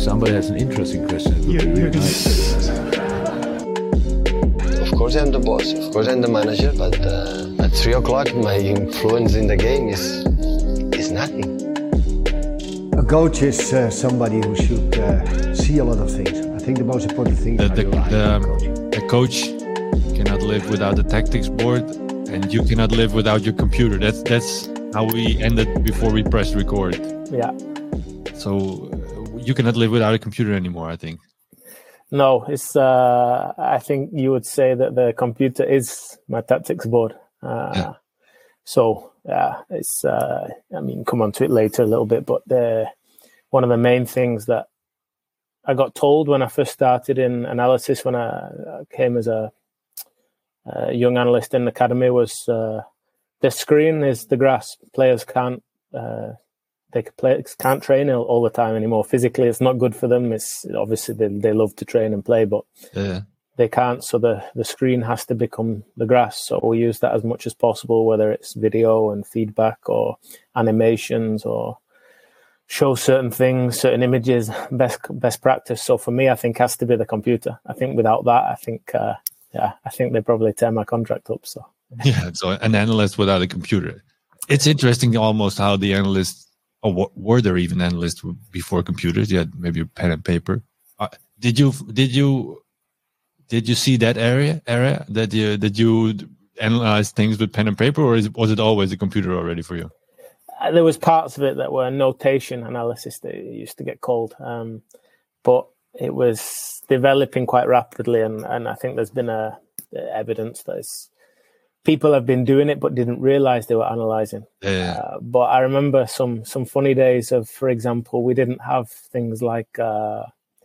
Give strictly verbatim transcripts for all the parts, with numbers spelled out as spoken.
somebody has an interesting question, it would be really nice. Of course I'm the boss, of course I'm the manager, but uh, at three o'clock my influence in the game is is nothing. A coach is uh, somebody who should uh, see a lot of things. I think the most important thing The, is the, the, the, the coach cannot live without the tactics board, and you cannot live without your computer. That's that's how we ended before we pressed record. Yeah. So uh, you cannot live without a computer anymore, I think. No, it's. Uh, I think you would say that the computer is my tactics board. Uh, Yeah. So yeah, it's. Uh, I mean, come on to it later a little bit, but the one of the main things that I got told when I first started in analysis, when I came as a, a young analyst in the academy, was uh, the screen is the grass. Players can't. Uh, They play, can't train all the time anymore. Physically, it's not good for them. It's obviously they, they love to train and play, but Yeah. they can't. So the, the screen has to become the grass. So we use that as much as possible, whether it's video and feedback or animations or show certain things, certain images, best best practice. So for me, I think it has to be the computer. I think without that, I think, uh, yeah, I think they probably tear my contract up. So Yeah, so an analyst without a computer. It's interesting almost how the analysts, or were there even analysts before computers? You had maybe a pen and paper. Uh, did you did you did you see that area area that you that you analyze things with pen and paper, or is, was it always a computer already for you? Uh, there was parts of it that were notation analysis, they used to get called, um, but it was developing quite rapidly, and, and I think there's been a evidence that it's, people have been doing it but didn't realize they were analyzing. Yeah. Uh, but I remember some some funny days of, for example, we didn't have things like uh,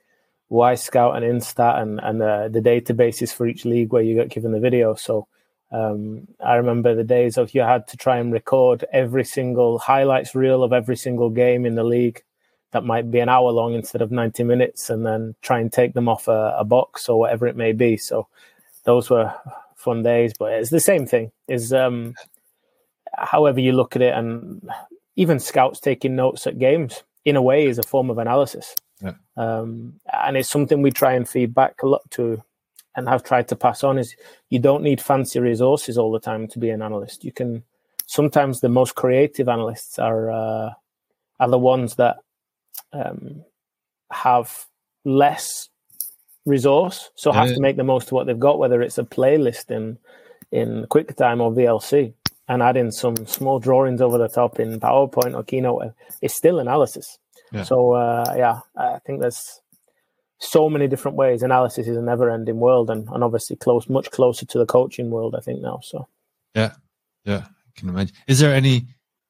Y-Scout and Instat and, and uh, the databases for each league where you got given the video. So um, I remember the days of you had to try and record every single highlights reel of every single game in the league. That might be an hour long instead of ninety minutes, and then try and take them off a, a box or whatever it may be. So those were fun days, but it's the same thing. Is um, however you look at it, and even scouts taking notes at games in a way is a form of analysis. Yeah. Um, and it's something we try and feed back a lot to, and have tried to pass on. Is you don't need fancy resources all the time to be an analyst. You can sometimes the most creative analysts are uh, are the ones that um, have less resource, so have yeah. to make the most of what they've got, whether it's a playlist in in QuickTime or V L C, and add in some small drawings over the top in PowerPoint or Keynote. It's still analysis. Yeah. So uh, yeah, I think there's so many different ways. Analysis is a never-ending world, and, and obviously close, much closer to the coaching world, I think now. So yeah, yeah, I can imagine. Is there any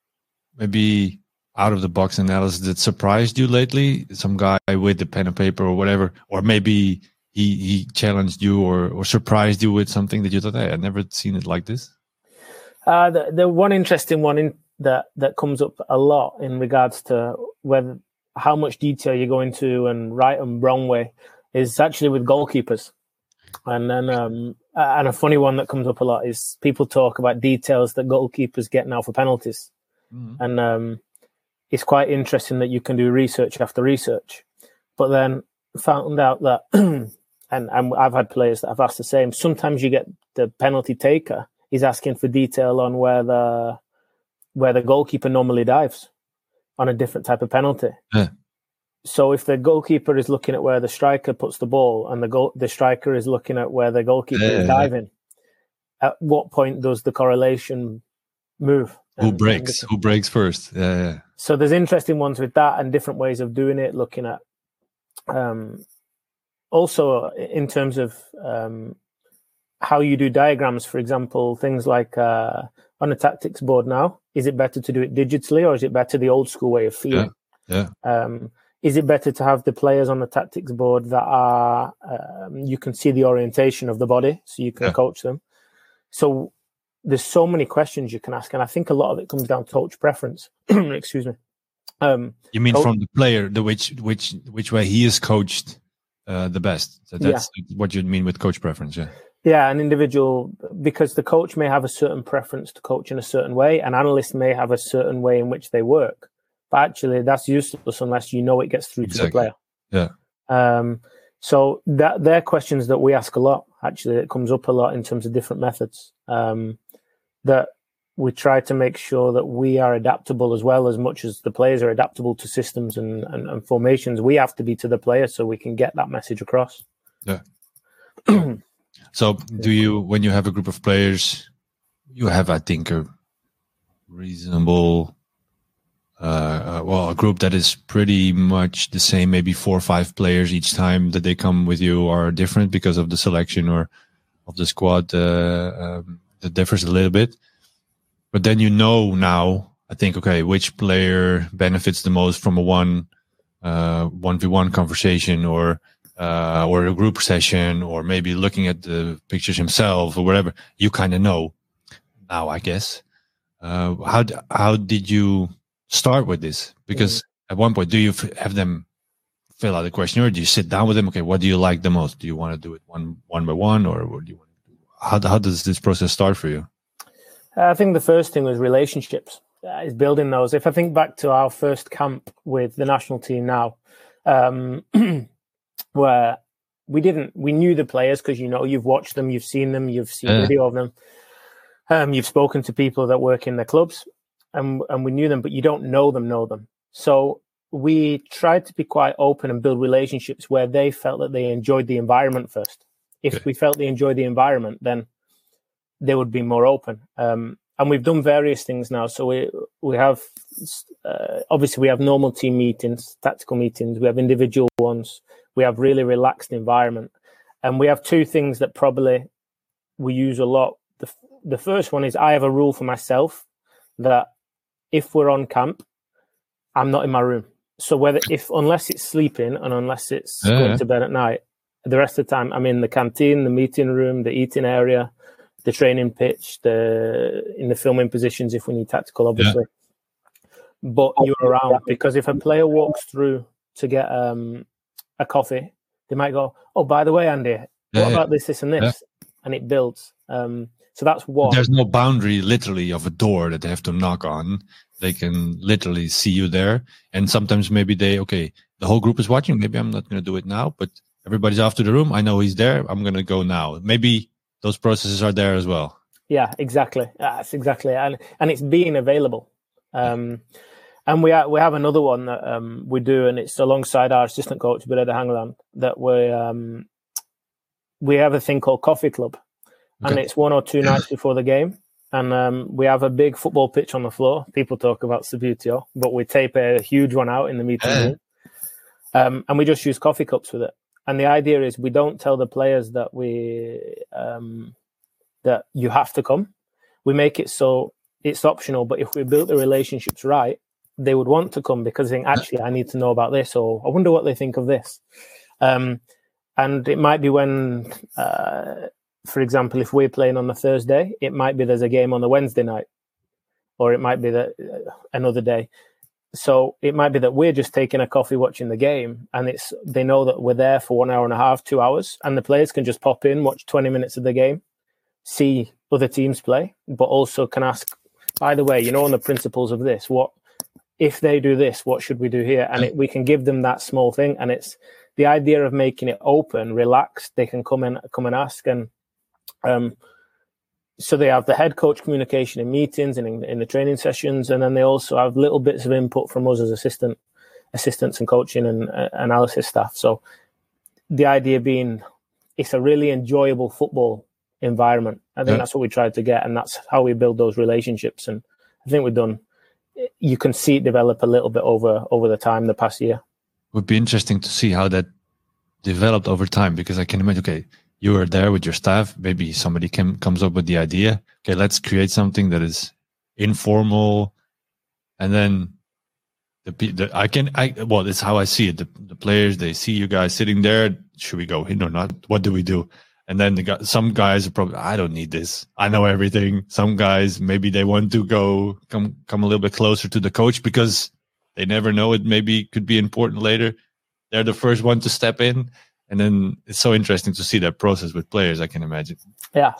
maybe out of the box analysis that surprised you lately? Some guy with the pen and paper or whatever, or maybe he he challenged you or or surprised you with something that you thought, hey, I've never seen it like this. Uh, the the one interesting one in that that comes up a lot in regards to whether how much detail you go into and right and wrong way is actually with goalkeepers. And then um, and a funny one that comes up a lot is people talk about details that goalkeepers get now for penalties. Mm-hmm. And um, it's quite interesting that you can do research after research. But then found out that, and, and I've had players that have asked the same, sometimes you get the penalty taker is asking for detail on where the where the goalkeeper normally dives on a different type of penalty. Yeah. So if the goalkeeper is looking at where the striker puts the ball and the goal, the striker is looking at where the goalkeeper yeah, is diving, yeah. At what point does the correlation move? Who and, breaks? and Who breaks first? Yeah, yeah. So there's interesting ones with that and different ways of doing it, looking at um, also in terms of um, how you do diagrams, for example, things like uh, on a tactics board now, is it better to do it digitally or is it better the old school way of feeling? Yeah. yeah. Um, is it better to have the players on the tactics board that are, um, you can see the orientation of the body so you can yeah. coach them? So there's so many questions you can ask. And I think a lot of it comes down to coach preference. Excuse me. Um, you mean coach- from the player, the which which which way he is coached uh, the best? So that's yeah. what you mean with coach preference, yeah. Yeah, an individual, because the coach may have a certain preference to coach in a certain way, an analyst may have a certain way in which they work. But actually, that's useless unless you know it gets through exactly. to the player. Yeah. Um, so that they're questions that we ask a lot. Actually, it comes up a lot in terms of different methods. Um, that we try to make sure that we are adaptable as well, as much as the players are adaptable to systems and, and, and formations. We have to be to the players so we can get that message across. Yeah. So do you, when you have a group of players, you have, I think, a reasonable, uh, uh, well, a group that is pretty much the same, maybe four or five players each time that they come with you are different because of the selection or of the squad uh, um, that differs a little bit. But then you know now, I think, okay, which player benefits the most from a one, uh, one v one conversation or uh, or a group session, or maybe looking at the pictures himself or whatever. You kind of know now, I guess. Uh, how how did you start with this? Because at one point, do you f- have them fill out a questionnaire? Do you sit down with them? Okay, what do you like the most? Do you want to do it one one by one, or what do you want to do? How how does this process start for you? I think the first thing was relationships. Uh, is building those. If I think back to our first camp with the national team now, um, where we didn't, we knew the players because, you know, you've watched them, you've seen them, you've seen yeah. video of them, um, you've spoken to people that work in the clubs, and and we knew them, but you don't know them, know them. So we tried to be quite open and build relationships where they felt that they enjoyed the environment first. If okay. we felt they enjoyed the environment, then they would be more open. Um, and we've done various things now. So we we have, uh, obviously we have normal team meetings, tactical meetings. We have individual ones. We have really relaxed environment. And we have two things that probably we use a lot. The, the first one is I have a rule for myself that if we're on camp, I'm not in my room. So whether if unless it's sleeping and unless it's yeah, going yeah. to bed at night, the rest of the time I'm in the canteen, the meeting room, the eating area, the training pitch, the in the filming positions if we need tactical, obviously. Yeah. But you're around, because if a player walks through to get um, a coffee, they might go, "Oh, by the way, Andy, what yeah, about yeah. this, this, and this?" Yeah. And it builds. Um, so that's one. There's no boundary, literally, of a door that they have to knock on. They can literally see you there, and sometimes maybe they okay, the whole group is watching. Maybe I'm not going to do it now, but everybody's after the room. I know he's there. I'm going to go now. Maybe those processes are there as well. Yeah, exactly. That's exactly, and and it's being available. Um, and we ha- we have another one that um, we do, and it's alongside our assistant coach, Brede Hangeland, that we um, we have a thing called Coffee Club, okay. And it's one or two nights before the game, and um, we have a big football pitch on the floor. People talk about Subbuteo, but we tape a huge one out in the meeting room, um, and we just use coffee cups with it. And the idea is we don't tell the players that we um, that you have to come. We make it so it's optional. But if we built the relationships right, they would want to come because they think, actually, I need to know about this, or I wonder what they think of this. Um, and it might be when, uh, for example, if we're playing on a Thursday, it might be there's a game on the Wednesday night, or it might be that uh, another day. So it might be that we're just taking a coffee watching the game, and it's they know that we're there for one hour and a half, two hours, and the players can just pop in, watch twenty minutes of the game, see other teams play, but also can ask, by the way, you know, on the principles of this, what if they do this, what should we do here? And it, we can give them that small thing, and it's the idea of making it open, relaxed. They can come and come and ask, and um. So they have the head coach communication in meetings and in, in the training sessions, and then they also have little bits of input from us as assistant, assistants and coaching and uh, analysis staff. So the idea being, it's a really enjoyable football environment. I think yeah. that's what we tried to get, and that's how we build those relationships. And I think we've done. You can see it develop a little bit over over the time the past year. It would be interesting to see how that developed over time, because I can imagine. Okay. You are there with your staff. Maybe somebody can, comes up with the idea. Okay, let's create something that is informal, and then the, the I can I well, that's how I see it. The, the players, they see you guys sitting there. Should we go in or not? What do we do? And then the guy, some guys are probably, I don't need this. I know everything. Some guys maybe they want to go come come a little bit closer to the coach because they never know it. Maybe could be important later. They're the first one to step in. And then it's so interesting to see that process with players, I can imagine. Yeah.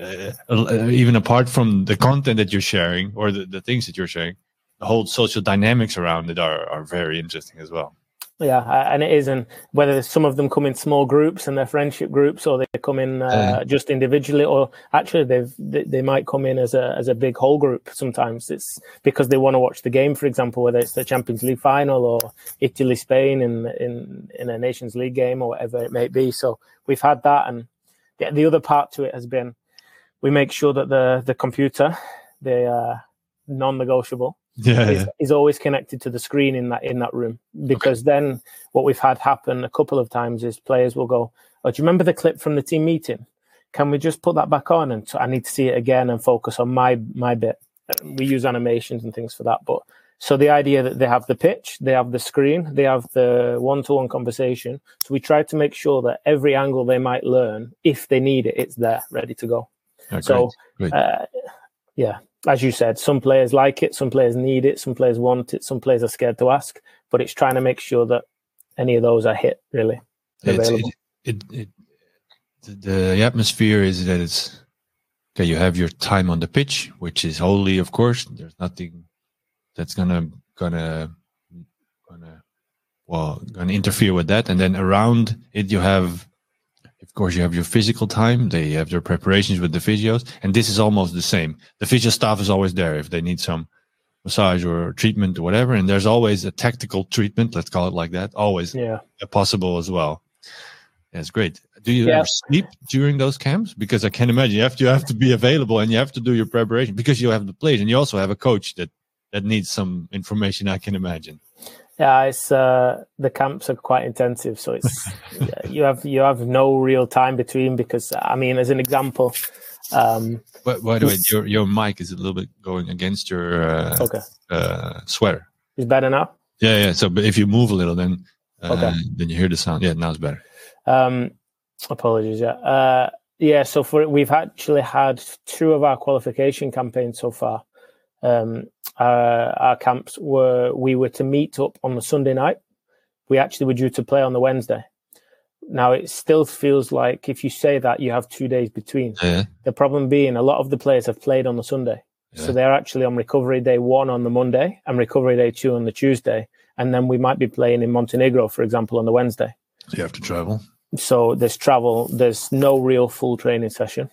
Uh, even apart from the content that you're sharing or the, the things that you're sharing, the whole social dynamics around it are, are very interesting as well. Yeah, and it is, and whether some of them come in small groups and they're friendship groups, or they come in uh, uh, just individually, or actually they've they, they might come in as a as a big whole group. Sometimes it's because they want to watch the game, for example, whether it's the Champions League final or Italy Spain in in in a Nations League game or whatever it may be. So we've had that, and the, the other part to it has been we make sure that the the computer, the uh, non-negotiable. Yeah, is, yeah. is always connected to the screen in that in that room, because okay. then what we've had happen a couple of times is players will go, "Oh, do you remember the clip from the team meeting? Can we just put that back on? And so I need to see it again and focus on my my bit." We use animations and things for that, but so the idea that they have the pitch, they have the screen, they have the one-to-one conversation. So we try to make sure that every angle they might learn, if they need it, it's there, ready to go. Oh, so, great. Great. Uh, yeah. As you said, some players like it, some players need it, some players want it, some players are scared to ask. But it's trying to make sure that any of those are hit, really. Available. It, it, it, it, the atmosphere is that it's, okay, you have your time on the pitch, which is holy, of course. There's nothing that's gonna, gonna, gonna, well, gonna interfere with that. And then around it, you have, of course, you have your physical time. They have their preparations with the physios, and this is almost the same. The physio staff is always there if they need some massage or treatment or whatever, and there's always a tactical treatment, let's call it like that, always yeah. possible as well. That's great. Do you yeah. ever sleep during those camps? Because I can imagine you have to you have to be available and you have to do your preparation because you have the players and you also have a coach that that needs some information. I can imagine. Yeah, it's uh, the camps are quite intensive, so it's you have you have no real time between. Because I mean, as an example, um, but by the way, your your mic is a little bit going against your uh, okay. uh, sweater. It's better now. Yeah, yeah. So, but if you move a little, then uh, okay. then you hear the sound. Yeah, now it's better. Um, apologies. Yeah, uh, yeah. So for we've actually had two of our qualification campaigns so far. Um, uh, our camps were we were to meet up on the Sunday night. We actually were due to play on the Wednesday. Now it still feels like if you say that you have two days between. Yeah. The problem being a lot of the players have played on the Sunday, yeah. so they're actually on recovery day one on the Monday and recovery day two on the Tuesday, and then we might be playing in Montenegro, for example, on the Wednesday. So you have to travel. So there's travel. There's no real full training session.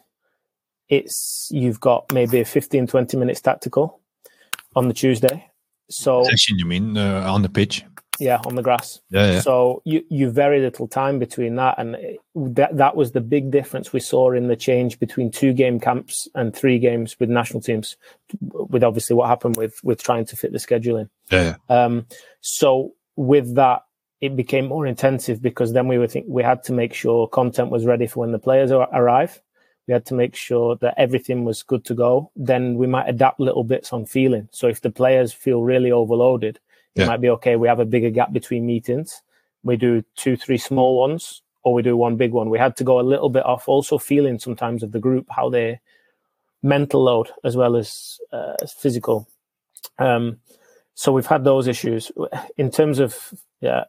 It's you've got maybe a fifteen, twenty minutes tactical on the Tuesday. So session, you mean uh, on the pitch? Yeah, on the grass. Yeah, yeah. So you you very little time between that, and it, that that was the big difference we saw in the change between two game camps and three games with national teams, with obviously what happened with with trying to fit the schedule in. Yeah. Um. So with that, it became more intensive because then we were think we had to make sure content was ready for when the players arrive. We had to make sure that everything was good to go. Then we might adapt little bits on feeling. So if the players feel really overloaded, it yeah. might be okay. We have a bigger gap between meetings. We do two, three small ones, or we do one big one. We had to go a little bit off also feeling sometimes of the group, how they mental load as well as, uh, as physical. Um, so we've had those issues in terms of, yeah,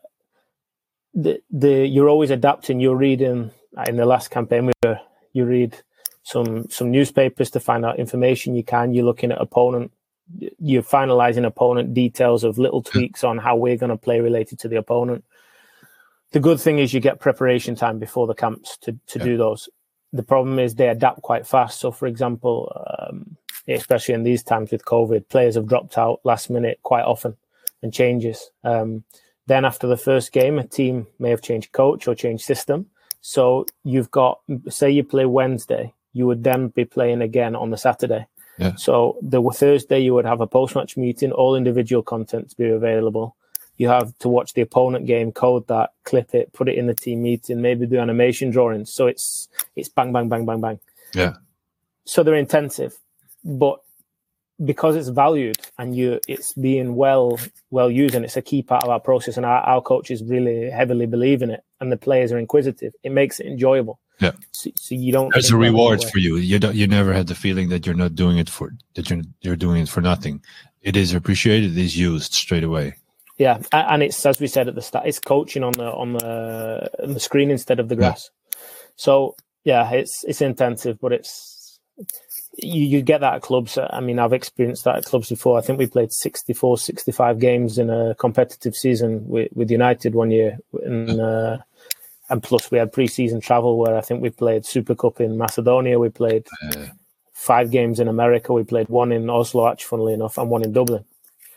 the, the, you're always adapting. You're reading in the last campaign, we were, you read some some newspapers to find out information you can. You're looking at opponent. You're finalizing opponent details of little tweaks on how we're going to play related to the opponent. The good thing is you get preparation time before the camps to, to yeah. do those. The problem is they adapt quite fast. So, for example, um, especially in these times with COVID, players have dropped out last minute quite often and changes. Um, then after the first game, a team may have changed coach or changed system. So you've got, say you play Wednesday, you would then be playing again on the Saturday. Yeah. So the Thursday you would have a post-match meeting, all individual content to be available. You have to watch the opponent game, code that, clip it, put it in the team meeting, maybe do animation drawings. So it's it's bang, bang, bang, bang, bang. Yeah. So they're intensive, but because it's valued and you it's being well well used and it's a key part of our process and our, our coaches really heavily believe in it and the players are inquisitive, it makes it enjoyable. Yeah. So, so you don't there's a reward for you. You don't you never had the feeling that you're not doing it for that you're you're doing it for nothing. It is appreciated, it is used straight away. Yeah. And it's as we said at the start, it's coaching on the on the on the screen instead of the grass. Yeah. So yeah, it's it's intensive, but it's you, you get that at clubs. I mean, I've experienced that at clubs before. I think we played sixty-four, sixty-five games in a competitive season with, with United one year. And, uh, and plus we had pre-season travel where I think we played Super Cup in Macedonia. We played uh, five games in America. We played one in Oslo, actually, funnily enough, and one in Dublin.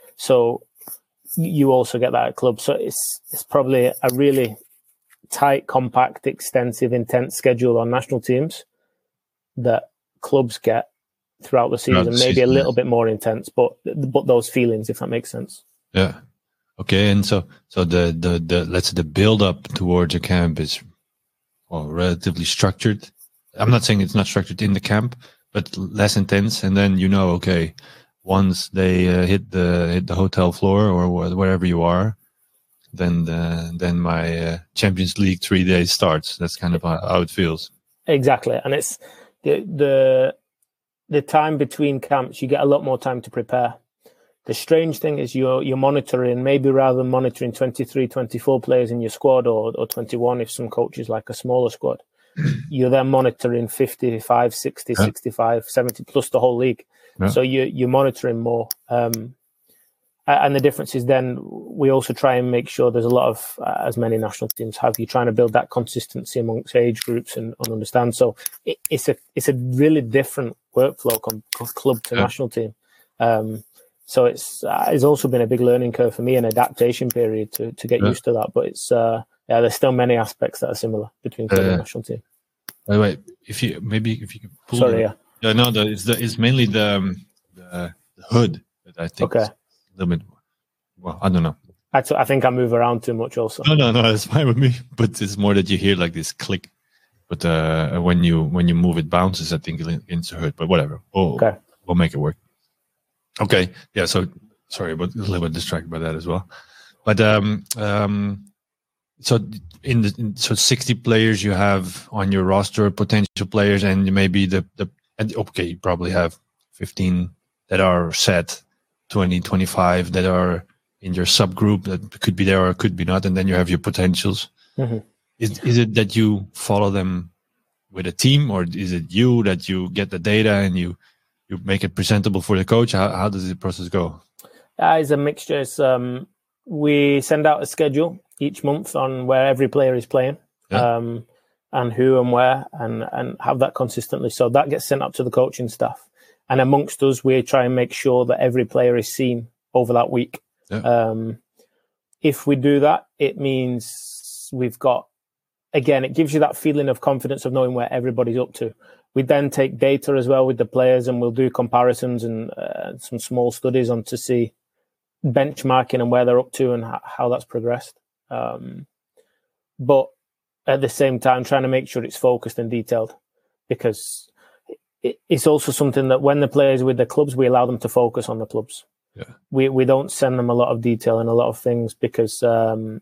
So you also get that at clubs. So it's it's probably a really tight, compact, extensive, intense schedule on national teams that clubs get throughout the season. Throughout the maybe season, a little yeah. bit more intense, but but those feelings, if that makes sense. Yeah. Okay. And so so the the, the let's say the build up towards a camp is well relatively structured. I'm not saying it's not structured in the camp, but less intense. And then you know, okay, once they uh, hit the hit the hotel floor or wherever you are, then the, then my uh, Champions League three days starts. That's kind of how, how it feels. Exactly, and it's the the the time between camps. You get a lot more time to prepare. The strange thing is you're you're monitoring, maybe rather than monitoring twenty-three, twenty-four players in your squad or or twenty-one if some coaches like a smaller squad, you're then monitoring fifty-five, sixty, yeah. sixty-five, seventy plus the whole league. Yeah. So you, you're monitoring more. Um, and the difference is then we also try and make sure there's a lot of, uh, as many national teams have, you're trying to build that consistency amongst age groups and, and understand. So it, it's a it's a really different workflow from club to yeah. national team. Um, so it's uh, it's also been a big learning curve for me, an adaptation period to, to get yeah. used to that. But it's uh, yeah, there's still many aspects that are similar between club uh, and national team. By the way, if you maybe if you could pull Sorry, the, yeah. Yeah, no, the, it's the it's mainly the um, the, the hood that I think okay. is a little bit. Well, I don't know. I, t- I think I move around too much, also. No, no, no, it's fine with me. But it's more that you hear like this click. But uh, when you when you move, it bounces. I think into the hood. But whatever. Oh, okay. We'll make it work. Okay. Yeah. So sorry, but a little bit distracted by that as well. But um um. So in the in, so sixty players you have on your roster, potential players, and maybe the the and okay, you probably have fifteen that are set, twenty, twenty-five that are in your subgroup that could be there or could be not, and then you have your potentials. Mm-hmm. Is is it that you follow them with a team, or is it you that you get the data and you you make it presentable for the coach? How how does the process go? Uh, it's a mixture. It's, um, we send out a schedule each month on where every player is playing, yeah. um, and who and where, and, and have that consistently. So that gets sent up to the coaching staff. And amongst us, we try and make sure that every player is seen over that week. Yeah. Um, if we do that, it means we've got, again, it gives you that feeling of confidence of knowing where everybody's up to. We then take data as well with the players, and we'll do comparisons and uh, some small studies on to see benchmarking and where they're up to and h- how that's progressed. Um, but at the same time, trying to make sure it's focused and detailed, because it, it's also something that when the players are with the clubs, we allow them to focus on the clubs. Yeah. We we don't send them a lot of detail and a lot of things because um,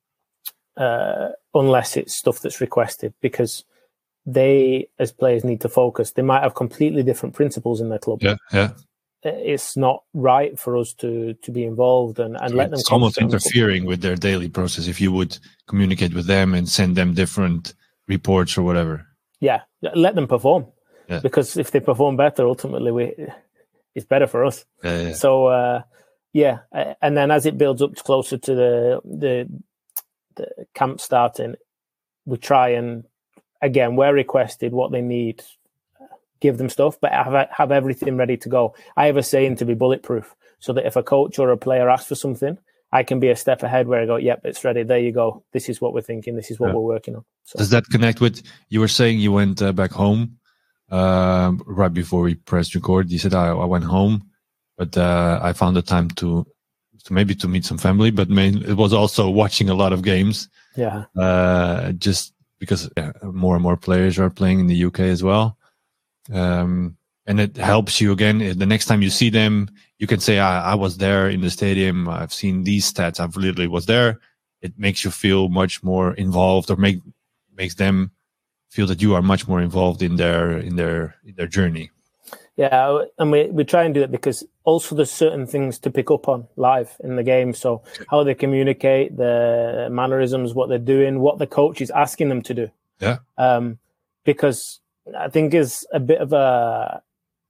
uh, unless it's stuff that's requested, because they as players need to focus. They might have completely different principles in their club. Yeah, yeah. It's not right for us to to be involved and, and let them. It's almost interfering with their daily process if you would communicate with them and send them different reports or whatever. Yeah, let them perform. Yeah. Because if they perform better, ultimately we it's better for us. Yeah, yeah. So uh, yeah, and then as it builds up closer to the the the camp starting, we try and again, where requested, what they need. Give them stuff, but have have everything ready to go. I have a saying to be bulletproof, so that if a coach or a player asks for something, I can be a step ahead where I go, yep, it's ready. There you go. This is what we're thinking. This is what yeah. we're working on. So. Does that connect with, you were saying you went uh, back home uh, right before we pressed record. You said, I, I went home, but uh, I found the time to, to maybe to meet some family, but main, it was also watching a lot of games. Yeah. Uh, just because yeah, more and more players are playing in the U K as well. Um, and it helps you again. The next time you see them, you can say, I, I was there in the stadium. I've seen these stats. I've literally was there. It makes you feel much more involved, or make, makes them feel that you are much more involved in their, in their, in their journey. Yeah. And we, we try and do it because also there's certain things to pick up on live in the game. So how they communicate, the mannerisms, what they're doing, what the coach is asking them to do. Yeah. Um, because I think is a bit of a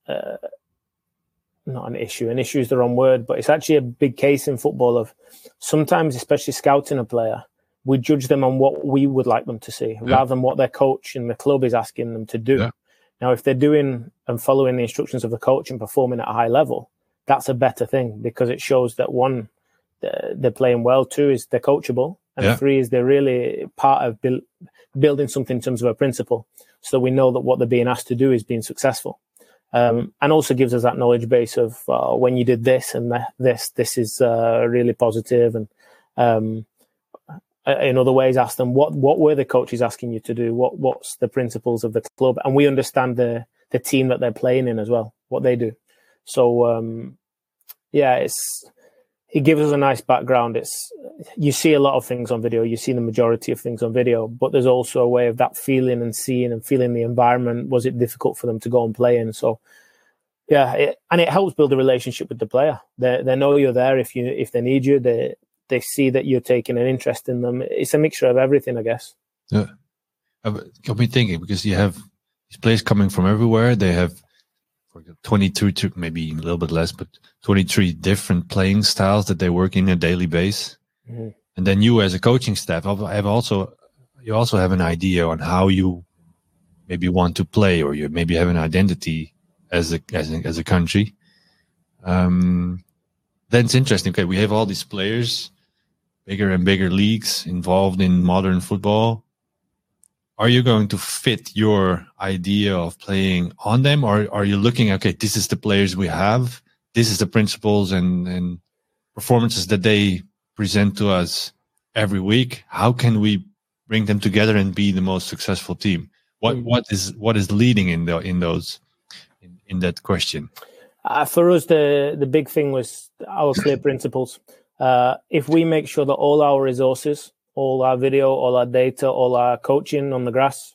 uh, not an issue. An issue is the wrong word, but it's actually a big case in football of sometimes, especially scouting a player, we judge them on what we would like them to see yeah. rather than what their coach and the club is asking them to do. Yeah. Now, if they're doing and following the instructions of the coach and performing at a high level, that's a better thing because it shows that one, they're playing well. Two is they're coachable. And yeah. three is they're really part of build, building something in terms of a principle. So we know that what they're being asked to do is being successful. Um, and also gives us that knowledge base of uh, when you did this and th- this, this is uh, really positive. And um, in other ways, ask them what what were the coaches asking you to do? What what's the principles of the club? And we understand the the team that they're playing in as well, what they do. So um, yeah, it's it gives us a nice background. It's you see a lot of things on video. You see the majority of things on video, but there's also a way of that feeling and seeing and feeling the environment. Was it difficult for them to go and play in? So yeah, it, and it helps build a relationship with the player. They they know you're there if you if they need you. They they see that you're taking an interest in them. It's a mixture of everything, I guess. Yeah, got me thinking because you have these players coming from everywhere. They have twenty-two, maybe a little bit less, but twenty-three different playing styles that they work in a daily base. Mm-hmm. And then you, as a coaching staff, have also you also have an idea on how you maybe want to play, or you maybe have an identity as a as a, as a country. Um, then it's interesting. Okay, we have all these players. Bigger and bigger leagues involved in modern football. Are you going to fit your idea of playing on them, or are you looking, okay, this is the players we have, this is the principles and, and performances that they present to us every week. How can we bring them together and be the most successful team? What mm-hmm. what is what is leading in the in those in, in that question? Uh, for us, the the big thing was our clear principles. Uh, if we make sure that all our resources, all our video, all our data, all our coaching on the grass,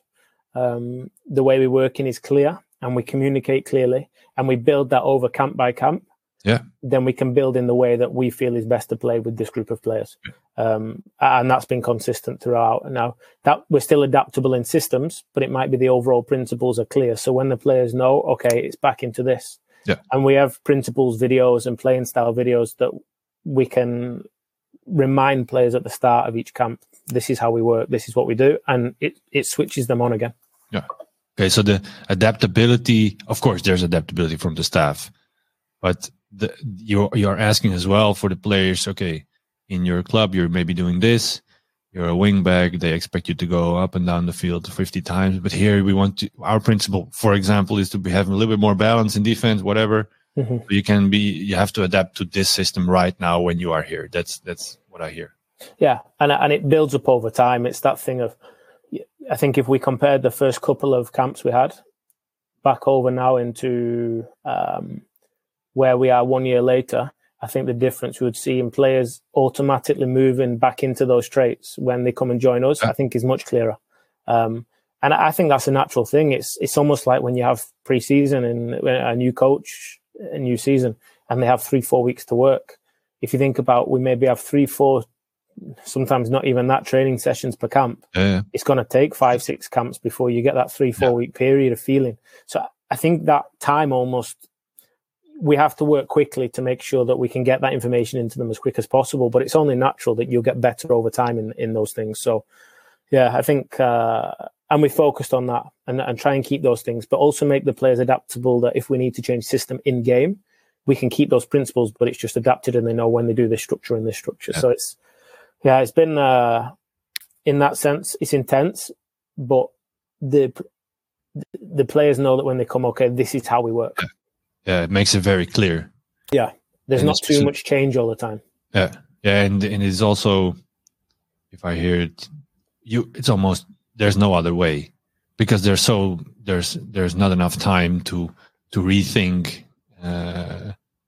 um, the way we work in is clear and we communicate clearly and we build that over camp by camp, yeah, then we can build in the way that we feel is best to play with this group of players. Um, and that's been consistent throughout. Now, that we're still adaptable in systems, but it might be the overall principles are clear. So when the players know, okay, it's back into this. Yeah. And we have principles videos and playing style videos that we can remind players at the start of each camp, this is how we work, this is what we do, and it, it switches them on again. Yeah. Okay, so the adaptability, of course, there's adaptability from the staff, but the, you're, you're asking as well for the players, okay, in your club, you're maybe doing this, you're a wing back, they expect you to go up and down the field fifty times, but here we want to, our principle, for example, is to be having a little bit more balance in defense, whatever. Mm-hmm. You can be, you have to adapt to this system right now when you are here. That's, that's what I hear. Yeah. And, and it builds up over time. It's that thing of, I think if we compared the first couple of camps we had back over now into um, where we are one year later, I think the difference we would see in players automatically moving back into those traits when they come and join us, yeah. I think is much clearer. Um, and I think that's a natural thing. It's, it's almost like when you have pre-season and a new coach, a new season, and they have three, four weeks to work. If you think about, we maybe have three, four, sometimes not even that training sessions per camp. Yeah. It's going to take five, six camps before you get that three, four yeah. week period of feeling. So I think that time almost, we have to work quickly to make sure that we can get that information into them as quick as possible. But it's only natural that you'll get better over time in, in those things. So yeah, I think, uh, and we focused on that and, and try and keep those things, but also make the players adaptable that if we need to change system in game, we can keep those principles, but it's just adapted and they know when they do this structure and this structure. Yeah. So it's, yeah, it's been, uh, in that sense, it's intense, but the, the players know that when they come, okay, this is how we work. Yeah, yeah it makes it very clear. Yeah. There's and not too much change all the time. Yeah. Yeah. And, and it's also, if I hear it, you, it's almost, there's no other way because there's so there's there's not enough time to to rethink uh,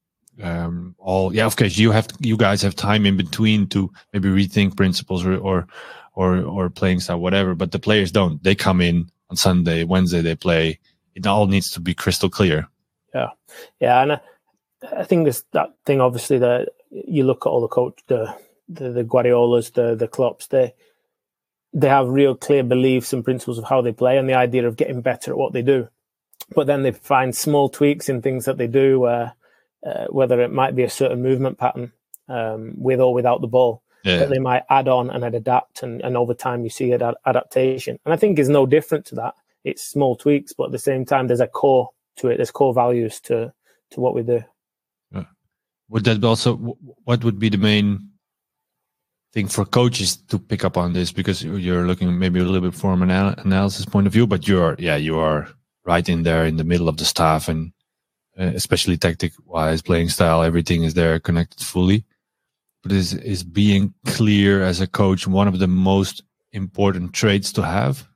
um, all. Yeah, of course you have you guys have time in between to maybe rethink principles or or or, or playing style, whatever. But the players don't. They come in on Sunday, Wednesday they play. It all needs to be crystal clear. Yeah, yeah, and I, I think this that thing obviously that you look at all the coach the the, the Guardiolas, the the Klopps, they. They have real clear beliefs and principles of how they play and the idea of getting better at what they do. but then they find small tweaks in things that they do, where uh, whether it might be a certain movement pattern um, with or without the ball, yeah. that they might add on and adapt, and, and over time you see ad- adaptation. And I think it's no different to that. It's small tweaks, but at the same time, there's a core to it. There's core values to to what we do. Yeah. Would that also, what would be the main thing for coaches to pick up on this? Because you're looking maybe a little bit from an anal- analysis point of view, but you're, yeah, you are right in there in the middle of the staff, and uh, especially tactic wise, playing style, everything is there connected fully. But is, is being clear as a coach one of the most important traits to have?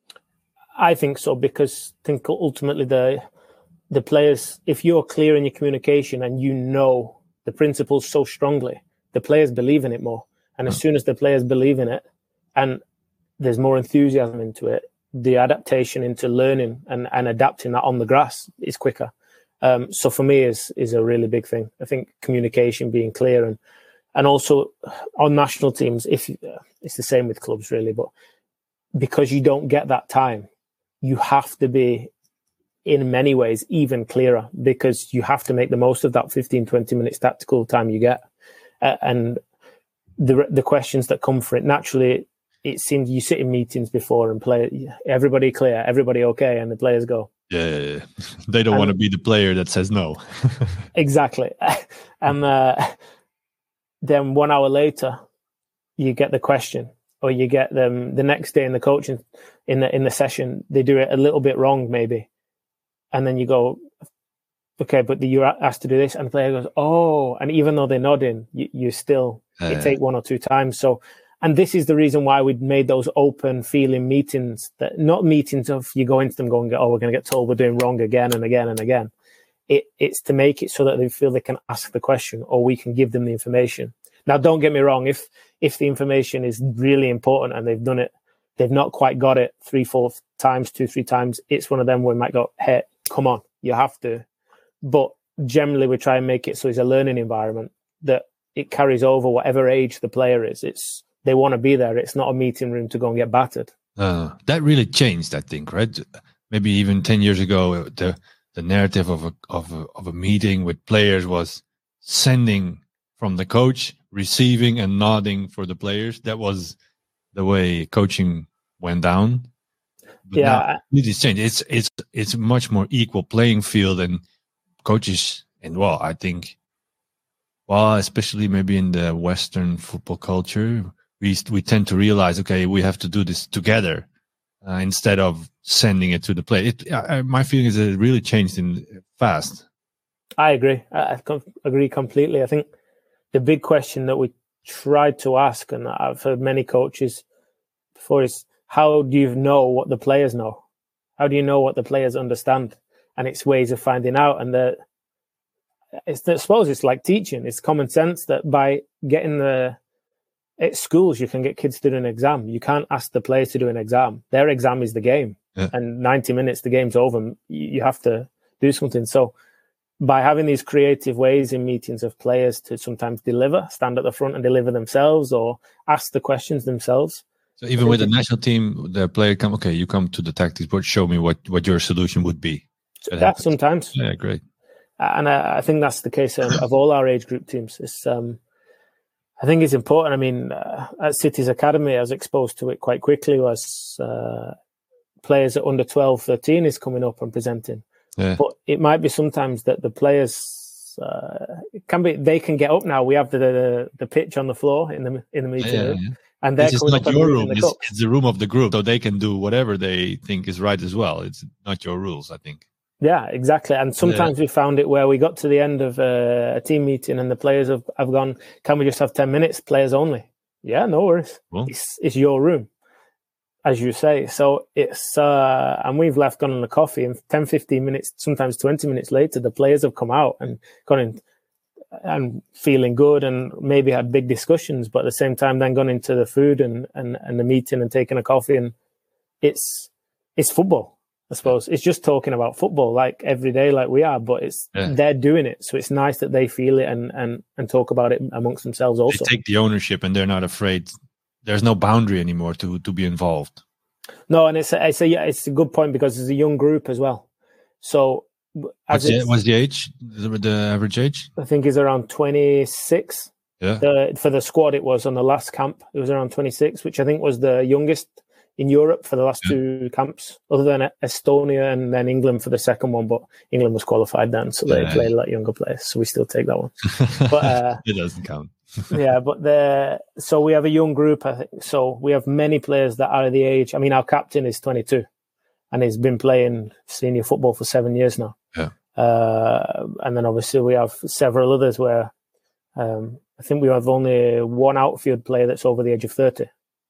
I think so, because I think ultimately the the players, if you're clear in your communication and you know the principles so strongly, the players believe in it more. And as soon as the players believe in it and there's more enthusiasm into it, the adaptation into learning and, and adapting that on the grass is quicker. Um, so for me is is a really big thing. I think communication, being clear, and and also on national teams, if uh, it's the same with clubs really, but because you don't get that time, you have to be in many ways even clearer, because you have to make the most of that fifteen, twenty minutes tactical time you get. Uh, and the the questions that come for it, naturally, it seems you sit in meetings before and play, everybody clear, everybody okay, and the players go. Yeah, yeah, yeah. They don't and, want to be the player that says no. Exactly. And uh, then one hour later, you get the question, or you get them the next day in the coaching, in the in the session, they do it a little bit wrong maybe. And then you go, okay, but you're asked to do this. And the player goes, oh, and even though they're nodding, you, you still, uh, you take one or two times. So, and this is the reason why we made those open feeling meetings, that not meetings of you go into them going, oh, we're going to get told we're doing wrong again and again and again. It, it's to make it so that they feel they can ask the question, or we can give them the information. Now, don't get me wrong. If, if the information is really important and they've done it, they've not quite got it three, four times, two, three times, it's one of them where we might go, hey, come on, you have to. But generally, we try and make it so it's a learning environment that it carries over whatever age the player is. It's they want to be there. It's not a meeting room to go and get battered. Uh, that really changed, I think, right? Maybe even ten years ago, the the narrative of a of a, of a meeting with players was sending from the coach, receiving and nodding for the players. That was the way coaching went down. But yeah, it is changed. It's it's it's a much more equal playing field, and coaches, and well, I think, well, especially maybe in the Western football culture, we we tend to realize, okay, we have to do this together uh, instead of sending it to the player. It, uh, my feeling is that it really changed in fast. I agree. I, I com- agree completely. I think the big question that we tried to ask, and I've heard many coaches before, is how do you know what the players know? How do you know what the players understand? And it's ways of finding out. And the, it's, I suppose it's like teaching. It's common sense that by getting the, at schools, you can get kids to do an exam. You can't ask the players to do an exam. Their exam is the game. Yeah. And ninety minutes, the game's over. You have to do something. So by having these creative ways in meetings of players to sometimes deliver, stand at the front and deliver themselves, or ask the questions themselves. So even with the national team, the player come, okay, you come to the tactics board, show me what, what your solution would be. That yeah, sometimes. Yeah, great. And I, I think that's the case of, of all our age group teams. It's, um, I think it's important. I mean, uh, at City's Academy, I was exposed to it quite quickly, was uh, players at under twelve, thirteen is coming up and presenting. Yeah. But it might be sometimes that the players, uh, it can be, they can get up now. We have the, the, the pitch on the floor in the, in the meeting yeah, room. Yeah. And they're it's not your room. It's, it's the room of the group, so they can do whatever they think is right as well. It's not your rules, I think. Yeah, exactly. And sometimes yeah. we found it where we got to the end of uh, a team meeting and the players have, have gone, can we just have ten minutes, players only? Yeah, no worries. Well, it's, it's your room, as you say. So it's, uh, and we've left, gone on the coffee, and ten, fifteen minutes, sometimes twenty minutes later, the players have come out and gone in and feeling good, and maybe had big discussions, but at the same time then gone into the food and, and, and the meeting and taking a coffee. And it's it's football, I suppose. It's just talking about football like every day, like we are, but it's yeah. they're doing it. So it's nice that they feel it and, and, and talk about it amongst themselves also. They take the ownership and they're not afraid. There's no boundary anymore to, to be involved. No, and it's a, it's a, it's a good point, because it's a young group as well. So what's as the, it's- what's the age? The, the average age? I think he's around twenty-six. Yeah. The, for the squad, it was on the last camp. It was around twenty-six, which I think was the youngest in Europe for the last Yeah. two camps, other than Estonia and then England for the second one. But England was qualified then, so they Yeah. played a lot younger players. So we still take that one. But uh, It doesn't count. yeah, but the so we have a young group. I think so. We have many players that are the age. I mean, our captain is twenty-two, and he's been playing senior football for seven years now. Yeah. Uh, and then obviously we have several others where um, I think we have only one outfield player that's over the age of thirty.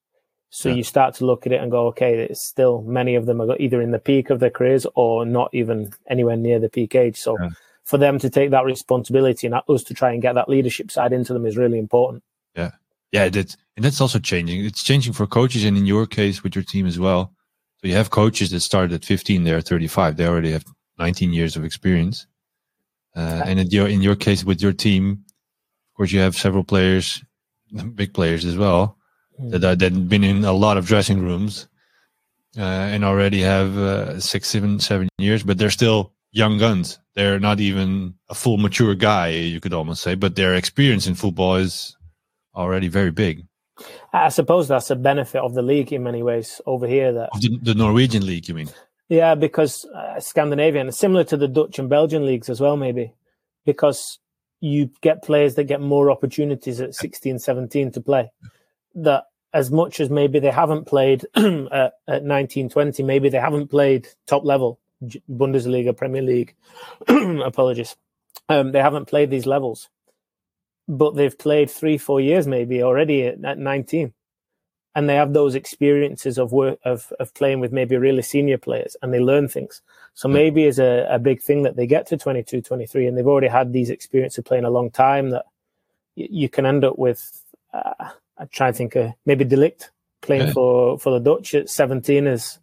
So Yeah. you start to look at it and go, okay, it's still many of them are either in the peak of their careers or not even anywhere near the peak age. So Yeah. for them to take that responsibility and us to try and get that leadership side into them is really important. Yeah, that's and that's also changing. It's changing for coaches, and in your case with your team as well. So you have coaches that started at fifteen; they're thirty-five. They already have nineteen years of experience. Uh, and in your in your case with your team, of course, you have several players, big players as well, Mm. that are that been in a lot of dressing rooms, uh, and already have uh, six, seven, seven years. But they're still young guns. They're not even a full mature guy, you could almost say. But their experience in football is already very big. I suppose that's a benefit of the league in many ways over here. That Of the, the Norwegian league, you mean? Yeah, because uh, Scandinavian, similar to the Dutch and Belgian leagues as well, maybe, because you get players that get more opportunities at sixteen, seventeen to play. That as much as maybe they haven't played at, at nineteen, twenty, maybe they haven't played top level, J- Bundesliga, Premier League, apologies. Um, they haven't played these levels, but they've played three, four years maybe already at, at nineteen. And they have those experiences of work of, of playing with maybe really senior players, and they learn things. So maybe it's a, a big thing that they get to twenty-two, twenty-three, and they've already had these experiences of playing a long time, that y- you can end up with, uh, I try to think, uh, maybe De Ligt playing Yeah. for, for the Dutch at seventeen is,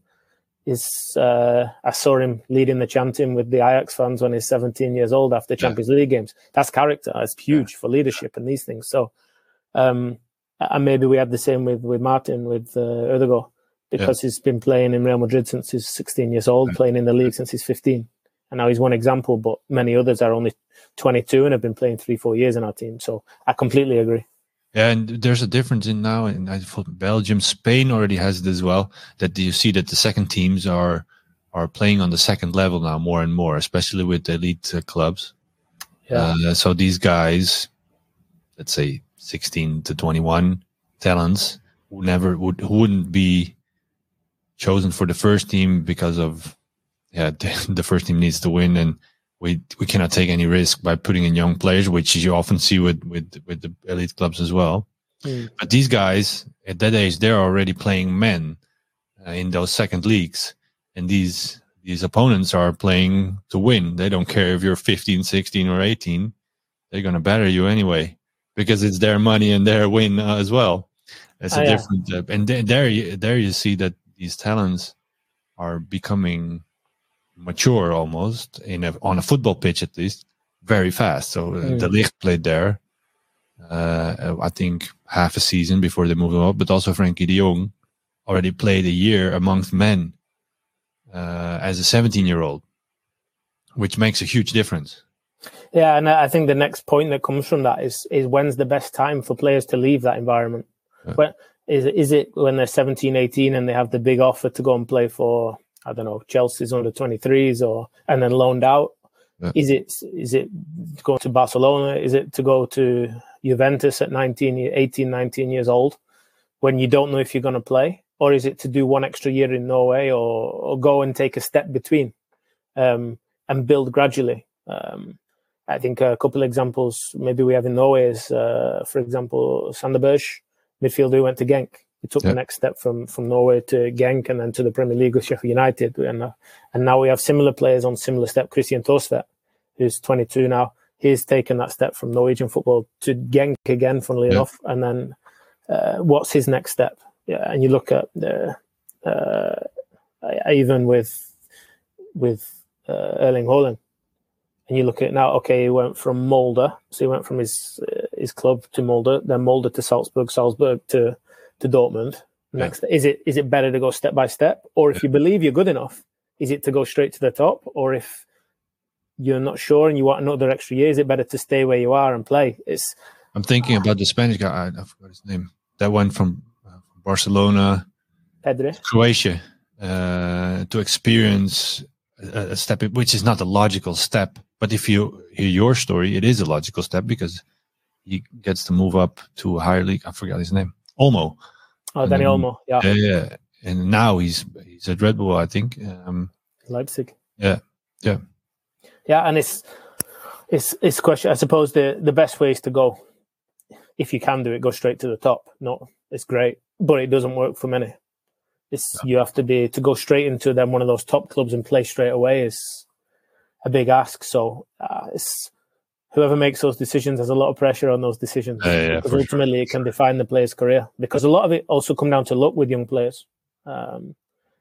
is uh, I saw him leading the chanting with the Ajax fans when he's seventeen years old after Champions League games. That's character. That's huge for leadership and these things. So, um, and maybe we had the same with, with Martin, with uh, Ødegaard, because he's been playing in Real Madrid since he's sixteen years old, Yeah. playing in the league since he's fifteen. And now he's one example, but many others are only twenty-two and have been playing three, four years in our team. So I completely agree. Yeah, and there's a difference in now in I thought Belgium, Spain already has it as well. That you see that the second teams are are playing on the second level now more and more, especially with the elite uh, clubs. Yeah. Uh, so these guys, let's say sixteen to twenty-one talents, who never would who wouldn't be chosen for the first team because of yeah the, the first team needs to win, and we we cannot take any risk by putting in young players, which you often see with with with the elite clubs as well. Mm. But these guys at that age, they're already playing men uh, in those second leagues, and these these opponents are playing to win. They don't care if you're fifteen, sixteen, or eighteen. They're going to batter you anyway, because it's their money and their win uh, as well. It's a Oh, yeah. different, uh, and th- there, you, there you see that these talents are becoming mature almost in a, on a football pitch, at least, very fast. So uh, Mm. De Ligt played there, uh, I think half a season before they moved him up, but also Frankie de Jong already played a year amongst men uh, as a seventeen-year-old, which makes a huge difference. Yeah, and I think the next point that comes from that is is when's the best time for players to leave that environment? Yeah. When, is, is it when they're seventeen, eighteen and they have the big offer to go and play for, I don't know, Chelsea's under twenty-threes or and then loaned out? Yeah. Is it is it to go to Barcelona? Is it to go to Juventus at nineteen, eighteen, nineteen years old when you don't know if you're going to play? Or is it to do one extra year in Norway or, or go and take a step between um, and build gradually? Um, I think a couple of examples maybe we have in Norway is, uh, for example, Sander Berg, midfielder who went to Genk. He took Yeah. the next step from, from Norway to Genk and then to the Premier League with Sheffield United. And, uh, and now we have similar players on similar step. Christian Thorstvedt, who's twenty-two now, he's taken that step from Norwegian football to Genk again, funnily Yeah. enough. And then uh, what's his next step? Yeah, and you look at the uh, even with with uh, Erling Haaland, and you look at it now. Okay, he went from Molde, so he went from his uh, his club to Molde, then Molde to Salzburg, Salzburg to to Dortmund. Next, is it is it better to go step by step, or if you believe you're good enough, Is it to go straight to the top, or if you're not sure and you want another extra year, is it better to stay where you are and play? It's. I'm thinking about the Spanish guy. I, I forgot his name. That went from, uh, from Barcelona, Pedri. Croatia, uh, to experience a, a step, which is not a logical step. But if you hear your story, it is a logical step because he gets to move up to a higher league. I forgot his name. Olmo. Oh, Danny Olmo. Yeah. Yeah, yeah. And now he's he's at Red Bull, I think. Um, Leipzig. Yeah, yeah, yeah. And it's it's it's question. I suppose the the best way is to go, if you can do it, go straight to the top. No, it's great, but it doesn't work for many. It's yeah. You have to be to go straight into them one of those top clubs and play straight away is a big ask. So uh, it's whoever makes those decisions has a lot of pressure on those decisions uh, yeah, because ultimately sure. it can define the player's career. Because a lot of it also come down to luck with young players. Um,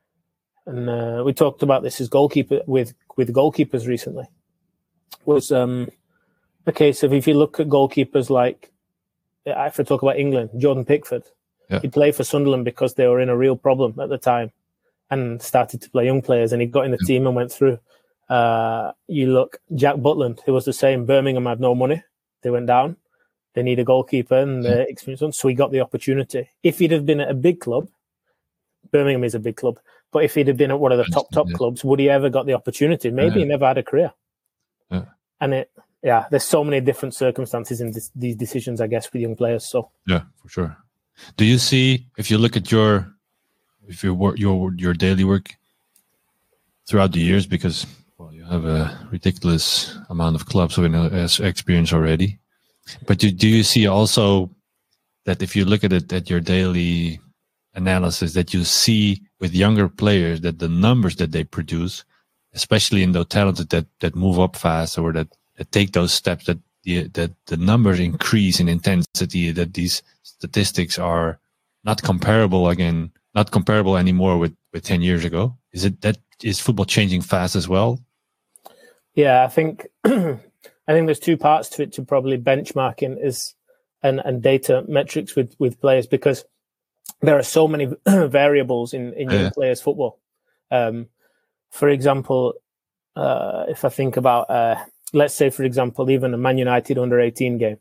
and uh, we talked about this as goalkeeper with with goalkeepers recently. Was um, the case of if you look at goalkeepers like, if I talk about England, Jordan Pickford, yeah. he played for Sunderland because they were in a real problem at the time, and started to play young players, and he got in the yeah. team and went through. Uh, you look Jack Butland, who was the same. Birmingham had no money; they went down. They need a goalkeeper, and the experience one, so he got the opportunity. If he'd have been at a big club. Birmingham is a big club, but if he'd have been at one of the top top yeah. clubs, would he ever got the opportunity? Maybe yeah. he never had a career. Yeah. And it, yeah, there's so many different circumstances in this, these decisions, I guess, with young players. So yeah, for sure. Do you see if you look at your, if your work, your your daily work throughout the years, because well, you have a ridiculous amount of clubs with experience already, but do do you see also that if you look at it at your daily analysis that you see with younger players that the numbers that they produce, especially in those talented that that move up fast or that, that take those steps, that the that the numbers increase in intensity, that these statistics are not comparable again, not comparable anymore with, with ten years ago? Is it that is football changing fast as well? Yeah, I think I think there's two parts to it to probably benchmarking is and, and data metrics with, with players, because there are so many variables in, in young yeah. players' football. Um, for example, uh, if I think about, uh, let's say, for example, even a Man United under eighteen game,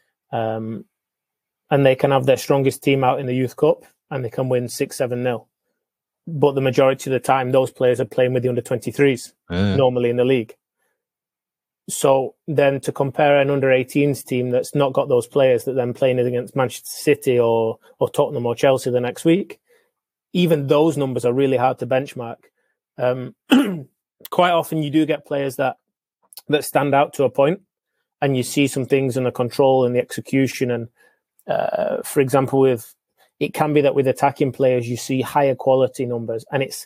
um, and they can have their strongest team out in the Youth Cup and they can win six, seven nil. But the majority of the time, those players are playing with the under twenty-threes, yeah. normally in the league. So then to compare an under eighteens team that's not got those players that then playing against Manchester City or or Tottenham or Chelsea the next week, even those numbers are really hard to benchmark. Um, quite often you do get players that that stand out to a point, and you see some things in the control and the execution. And uh, for example, with it can be that with attacking players you see higher quality numbers, and it's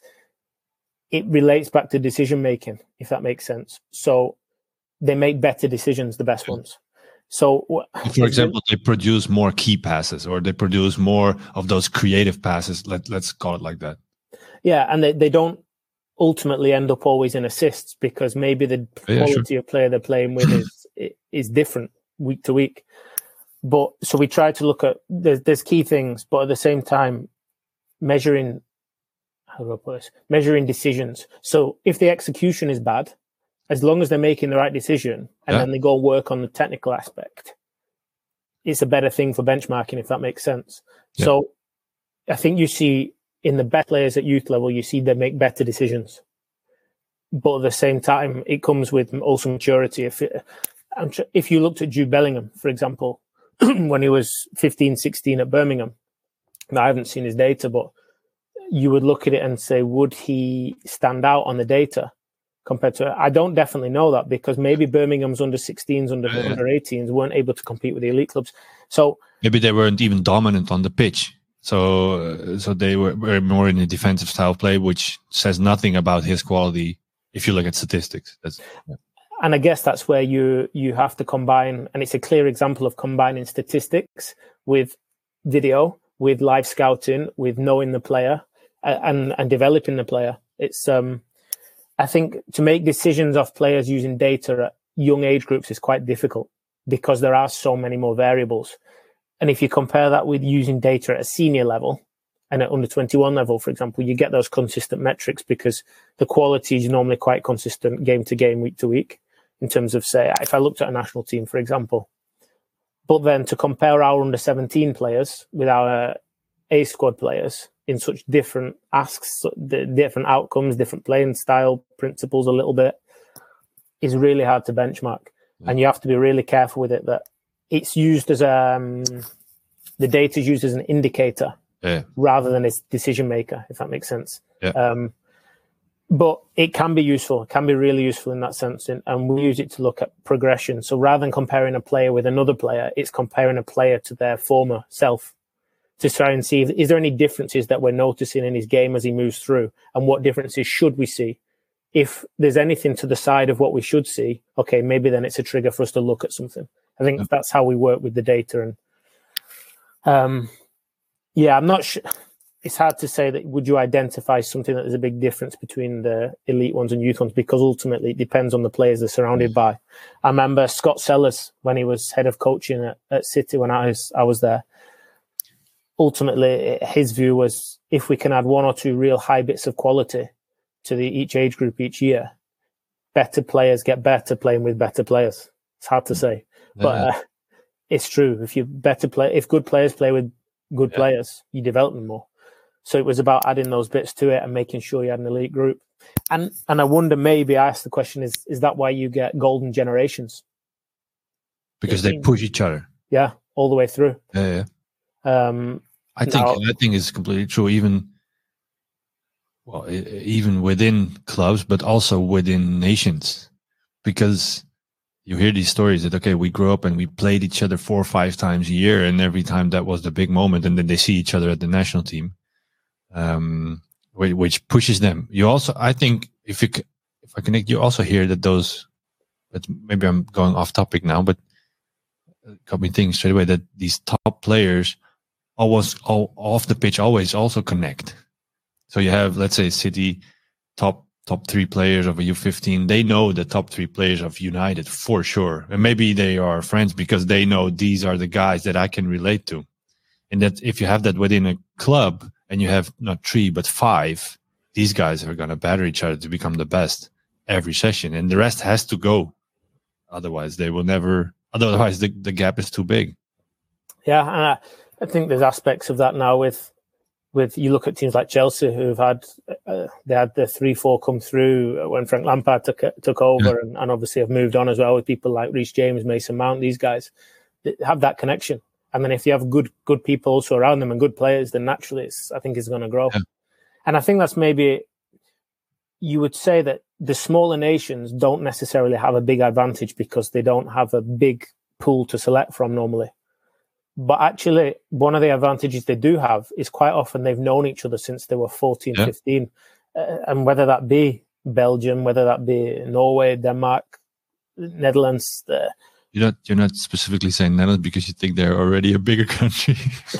it relates back to decision making, if that makes sense. So they make better decisions, the best ones. So, for example, they produce more key passes, or they produce more of those creative passes. Let, let's call it like that. Yeah, and they, they don't ultimately end up always in assists, because maybe the yeah, quality sure. of player they're playing with is is different week to week. But so we try to look at, there's, there's key things, but at the same time, measuring, how do I put this? Measuring decisions. So if the execution is bad, as long as they're making the right decision and yeah. then they go work on the technical aspect, it's a better thing for benchmarking, if that makes sense. Yeah. So I think you see in the best players at youth level, you see they make better decisions. But at the same time, it comes with also maturity. If it, if you looked at Jude Bellingham, for example, when he was fifteen, sixteen at Birmingham, now I haven't seen his data, but you would look at it and say, would he stand out on the data compared to, I don't definitely know that, because maybe Birmingham's under sixteens, under yeah. under eighteens weren't able to compete with the elite clubs. So maybe they weren't even dominant on the pitch. So, uh, so they were, were more in a defensive style play, which says nothing about his quality if you look at statistics. That's, yeah. And I guess that's where you you have to combine, and it's a clear example of combining statistics with video, with live scouting, with knowing the player and and developing the player. It's um, I think to make decisions off players using data at young age groups is quite difficult, because there are so many more variables. And if you compare that with using data at a senior level, And at under twenty-one level, for example, you get those consistent metrics because the quality is normally quite consistent game to game, week to week, in terms of, say, if I looked at a national team, for example. But then to compare our under seventeen players with our A squad players in such different asks, the different outcomes, different playing style, principles a little bit, is really hard to benchmark. Yeah. And you have to be really careful with it that it's used as a, um, the data is used as an indicator. Yeah. Rather than a decision maker, if that makes sense. Yeah. Um, but it can be useful. It can be really useful in that sense. And, and we use it to look at progression. So rather than comparing a player with another player, it's comparing a player to their former self to try and see, if, is there any differences that we're noticing in his game as he moves through? And what differences should we see? If there's anything to the side of what we should see, okay, maybe then it's a trigger for us to look at something. I think yeah. that's how we work with the data. And, um, Yeah, I'm not sure. It's hard to say that would you identify something that there's a big difference between the elite ones and youth ones, because ultimately it depends on the players they're surrounded by. I remember Scott Sellers when he was head of coaching at, at City when I was I was there. Ultimately, his view was if we can add one or two real high bits of quality to the each age group each year, better players get better playing with better players. It's hard to say, yeah. but uh, it's true. If you better play, if good players play with good yeah. players, you develop them more. So it was about adding those bits to it and making sure you had an elite group. And and I wonder, maybe I asked the question, is is that why you get golden generations? Because they push each other. Yeah, all the way through. Yeah, yeah. Um, I think now, I think it's completely true. Even well, even within clubs, but also within nations, because you hear these stories that, okay, we grew up and we played each other four or five times a year, and every time that was the big moment, and then they see each other at the national team, um, which pushes them. You also, I think, if you if I connect, you also hear that those, but maybe I'm going off topic now, but it got me thinking straight away that these top players always all off the pitch always also connect. So you have, let's say, City top. top three players of a U fifteen, they know the top three players of United for sure. And maybe they are friends because they know these are the guys that I can relate to. And that if you have that within a club and you have not three, but five, these guys are going to batter each other to become the best every session. And the rest has to go. Otherwise, they will never, otherwise the, the gap is too big. Yeah. And I, I think there's aspects of that now with, With you look at teams like Chelsea, who've had uh, they had the three four come through when Frank Lampard took took over, yeah. and, and obviously have moved on as well with people like Reece James, Mason Mount. These guys have that connection, and then if you have good good people also around them and good players, then naturally, it's, I think it's going to grow. Yeah. And I think that's maybe you would say that the smaller nations don't necessarily have a big advantage because they don't have a big pool to select from normally. But actually, one of the advantages they do have is quite often they've known each other since they were fourteen, yeah. fifteen. Uh, and whether that be Belgium, whether that be Norway, Denmark, Netherlands. Uh, you're not you're not specifically saying Netherlands because you think they're already a bigger country.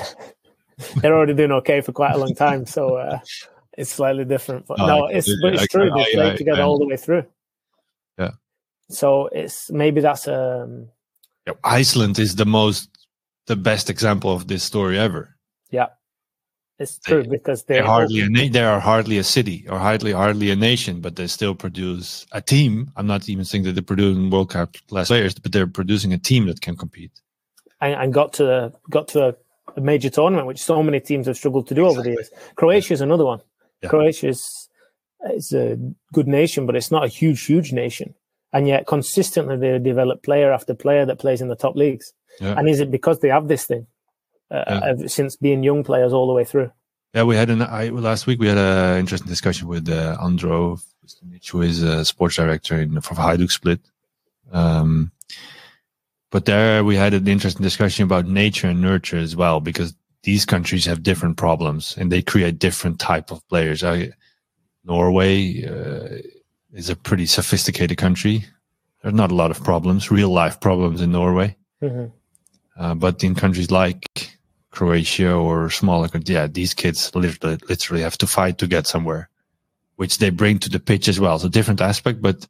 They're already doing okay for quite a long time, so uh, it's slightly different. But oh, no, it's, but it's true. They played together I, all the way through. Yeah. So it's maybe that's um. Yeah, Iceland is the most. The best example of this story ever. Yeah, it's true they, because they're, they're hardly a na- they are hardly a city or hardly hardly a nation, but they still produce a team. I'm not even saying that they're producing World Cup class players, but they're producing a team that can compete. And, and got to got to a, a major tournament, which so many teams have struggled to do exactly. over the years. Croatia is yeah. another one. Yeah. Croatia is, is a good nation, but it's not a huge, huge nation. And yet consistently they develop player after player that plays in the top leagues. Yeah. And is it because they have this thing uh, yeah. since being young players all the way through? Yeah, we had an I, last week we had an interesting discussion with uh, Andro, who is a sports director in for Hajduk Split. Um, but there we had an interesting discussion about nature and nurture as well, because these countries have different problems and they create different type of players. I, Norway uh, is a pretty sophisticated country. There's not a lot of problems, real life problems in Norway. Mm-hmm. Uh, but in countries like Croatia or smaller countries, yeah, these kids literally, literally have to fight to get somewhere, which they bring to the pitch as well. So different aspect, but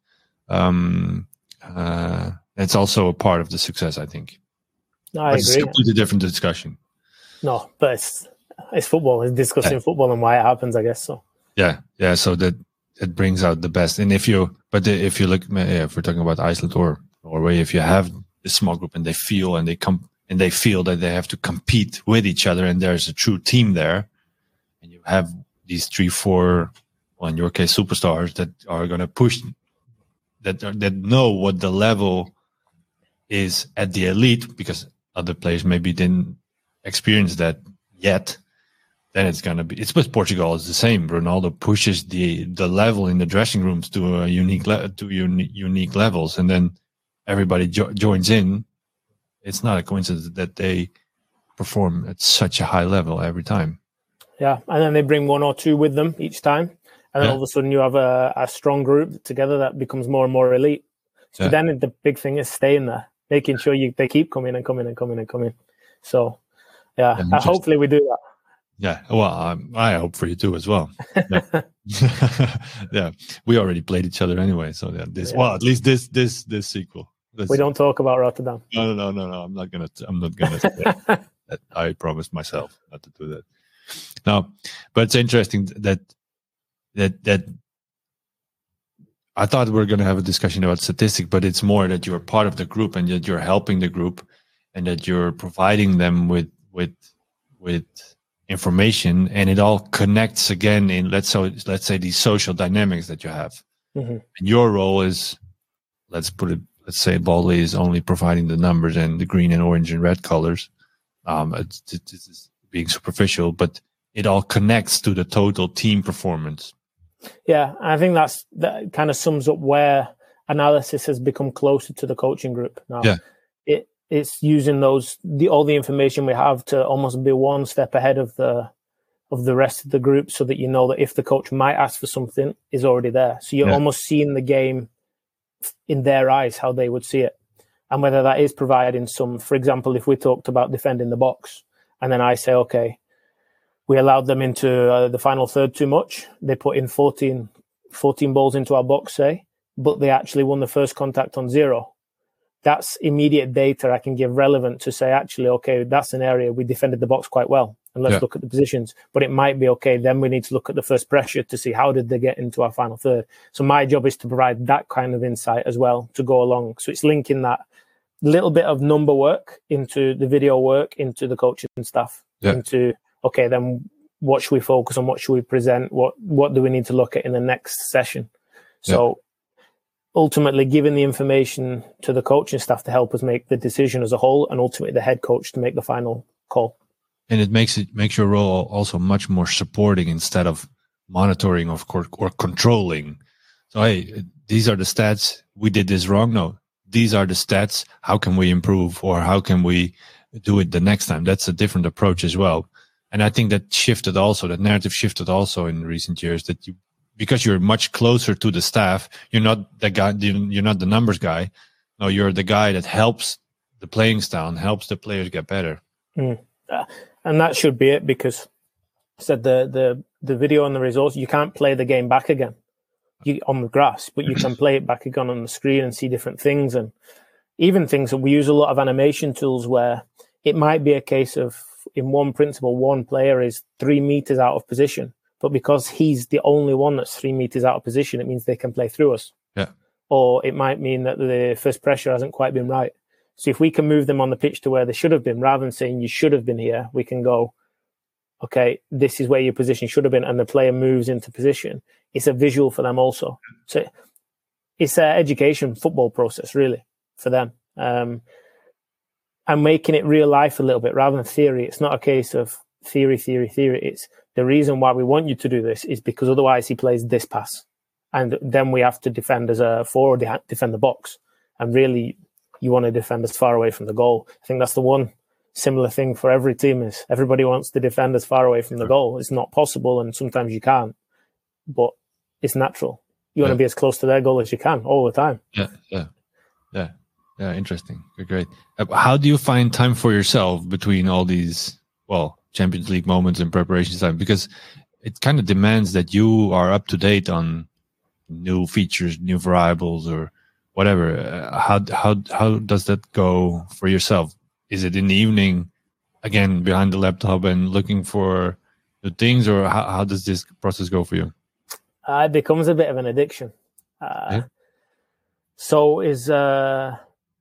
um, uh, it's also a part of the success, I think. No, I but agree. It's a completely different discussion. No, but it's, it's football. It's discussing yeah. football and why it happens, I guess. So yeah, yeah. So that it brings out the best. And if you, but if you look, yeah, if we're talking about Iceland or Norway, if you have a small group and they feel and they come and they feel that they have to compete with each other, and there's a true team there, and you have these three, four, well, in your case, superstars that are going to push, that are, that know what the level is at the elite, because other players maybe didn't experience that yet. Then it's going to be, it's with Portugal, it's the same. Ronaldo pushes the the level in the dressing rooms to a unique le- to uni- unique levels, and then everybody jo- joins in. It's not a coincidence that they perform at such a high level every time. Yeah, and then they bring one or two with them each time, and then yeah. all of a sudden you have a, a strong group together that becomes more and more elite. So yeah. then the big thing is staying there, making sure you they keep coming and coming and coming and coming. So yeah, uh, hopefully we do that. Yeah, well, um, I hope for you too as well. Yeah. yeah, we already played each other anyway, so yeah, this yeah. well, at least this this this sequel. This, we don't talk about Rotterdam. No, no, no, no, no. I'm not gonna. I'm not gonna. Say that. I promised myself not to do that. No, but it's interesting that that that I thought we were going to have a discussion about statistics, but it's more that you're part of the group and that you're helping the group and that you're providing them with with with. information, and it all connects again in let's so let's say these social dynamics that you have. Mm-hmm. And your role is, let's put it, let's say Baldy is only providing the numbers and the green and orange and red colors. Um, it's, it's, it's being superficial, but it all connects to the total team performance. Yeah, I think that's that kind of sums up where analysis has become closer to the coaching group now. Yeah. It It's using those the all the information we have to almost be one step ahead of the of the rest of the group, so that you know that if the coach might ask for something, is already there. So you're yeah. almost seeing the game in their eyes, how they would see it, and whether that is providing some. For example, if we talked about defending the box, and then I say, okay, we allowed them into uh, the final third too much. They put in fourteen, fourteen balls into our box, say, but they actually won the first contact on zero. That's immediate data I can give relevant to say, actually, okay, that's an area we defended the box quite well. And let's yeah. look at the positions. But it might be, okay, then we need to look at the first pressure to see how did they get into our final third. So my job is to provide that kind of insight as well to go along. So it's linking that little bit of number work into the video work, into the coaching staff, yeah. into, okay, then what should we focus on? What should we present? What, what do we need to look at in the next session? So yeah. ultimately giving the information to the coaching staff to help us make the decision as a whole, and ultimately the head coach to make the final call. And it makes it makes your role also much more supporting instead of monitoring or, or controlling. So, hey, these are the stats. We did this wrong. No, these are the stats. How can we improve, or how can we do it the next time? That's a different approach as well. And I think that shifted also, that narrative shifted also in recent years, that you, because you're much closer to the staff, you're not the guy, you're not the numbers guy. No, you're the guy that helps the playing style and helps the players get better. Mm. Uh, and that should be it, because I said the, the, the video and the results, you can't play the game back again you, on the grass, but you can play it back again on the screen and see different things. And even things that we use a lot of animation tools where it might be a case of, in one principle, one player is three meters out of position. But because he's the only one that's three meters out of position, it means they can play through us. Yeah. Or it might mean that the first pressure hasn't quite been right. So if we can move them on the pitch to where they should have been, rather than saying you should have been here, we can go, okay, this is where your position should have been, and the player moves into position. It's a visual for them also. So it's an education football process, really, for them. Um, and making it real life a little bit rather than theory. It's not a case of theory, theory, theory. It's the reason why we want you to do this is because otherwise he plays this pass. And then we have to defend as a forward, defend the box. And really, you want to defend as far away from the goal. I think that's the one similar thing for every team is everybody wants to defend as far away from the goal. It's not possible, and sometimes you can't. But it's natural. You want yeah. to be as close to their goal as you can all the time. Yeah, yeah, yeah. Yeah, interesting. Great. How do you find time for yourself between all these, well, Champions League moments and preparation time? Because it kind of demands that you are up to date on new features, new variables, or whatever. Uh, how how how does that go for yourself? Is it in the evening again behind the laptop and looking for the things, or how, how does this process go for you? Uh, it becomes a bit of an addiction. Uh, yeah. So is uh,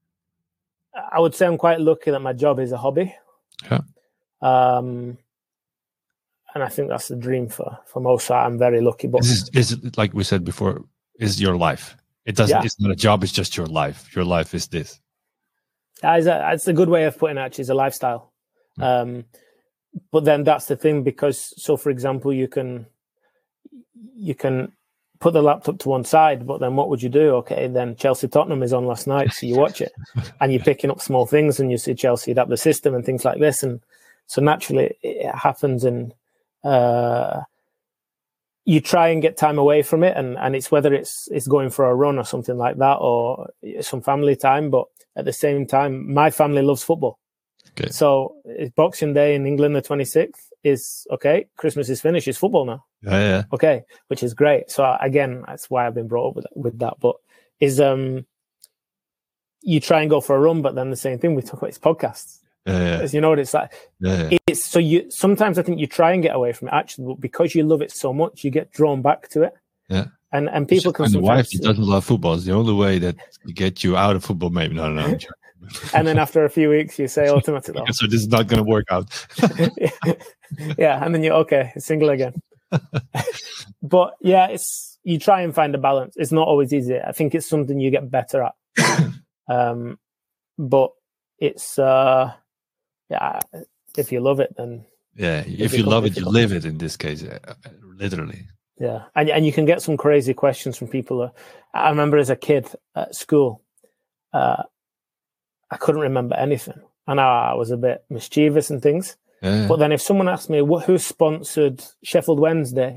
I would say I'm quite lucky that my job is a hobby. Yeah. Um, and I think that's the dream for for most. I'm very lucky. But is, is it, like we said before, is your life? It doesn't. Yeah. It's not a job. It's just your life. Your life is this. It's a, it's a good way of putting it. Actually, it's a lifestyle. Yeah. Um, but then that's the thing, because so for example, you can you can put the laptop to one side, but then what would you do? Okay, then Chelsea Tottenham is on last night, so you watch it, and you're picking up small things, and you see Chelsea adapt the system and things like this, and so naturally it happens, and uh, you try and get time away from it, and, and it's whether it's it's going for a run or something like that, or some family time. But at the same time, my family loves football. Okay. So it's Boxing Day in England, the twenty-sixth is okay. Christmas is finished. It's football now. Yeah, yeah. Okay, which is great. So again, that's why I've been brought up with with that. But is um, you try and go for a run, but then the same thing we talk about is podcasts. Yeah, yeah. You know what it's like. Yeah, yeah. It's so you sometimes I think you try and get away from it actually, but because you love it so much, you get drawn back to it. Yeah. And and people can. And the wife who doesn't love football is the only way that you get you out of football. Maybe no, no. no. And then after a few weeks, you say automatically, oh. So this is not going to work out. Yeah, and then you're okay, single again. But yeah, it's you try and find a balance. It's not always easy. I think it's something you get better at. um, but it's uh, yeah, if you love it, then yeah, if you love it, you live it. In this case, uh, literally. Yeah, and and you can get some crazy questions from people. I remember as a kid at school. Uh, I couldn't remember anything, and I was a bit mischievous and things. Yeah. But then if someone asked me what, who sponsored Sheffield Wednesday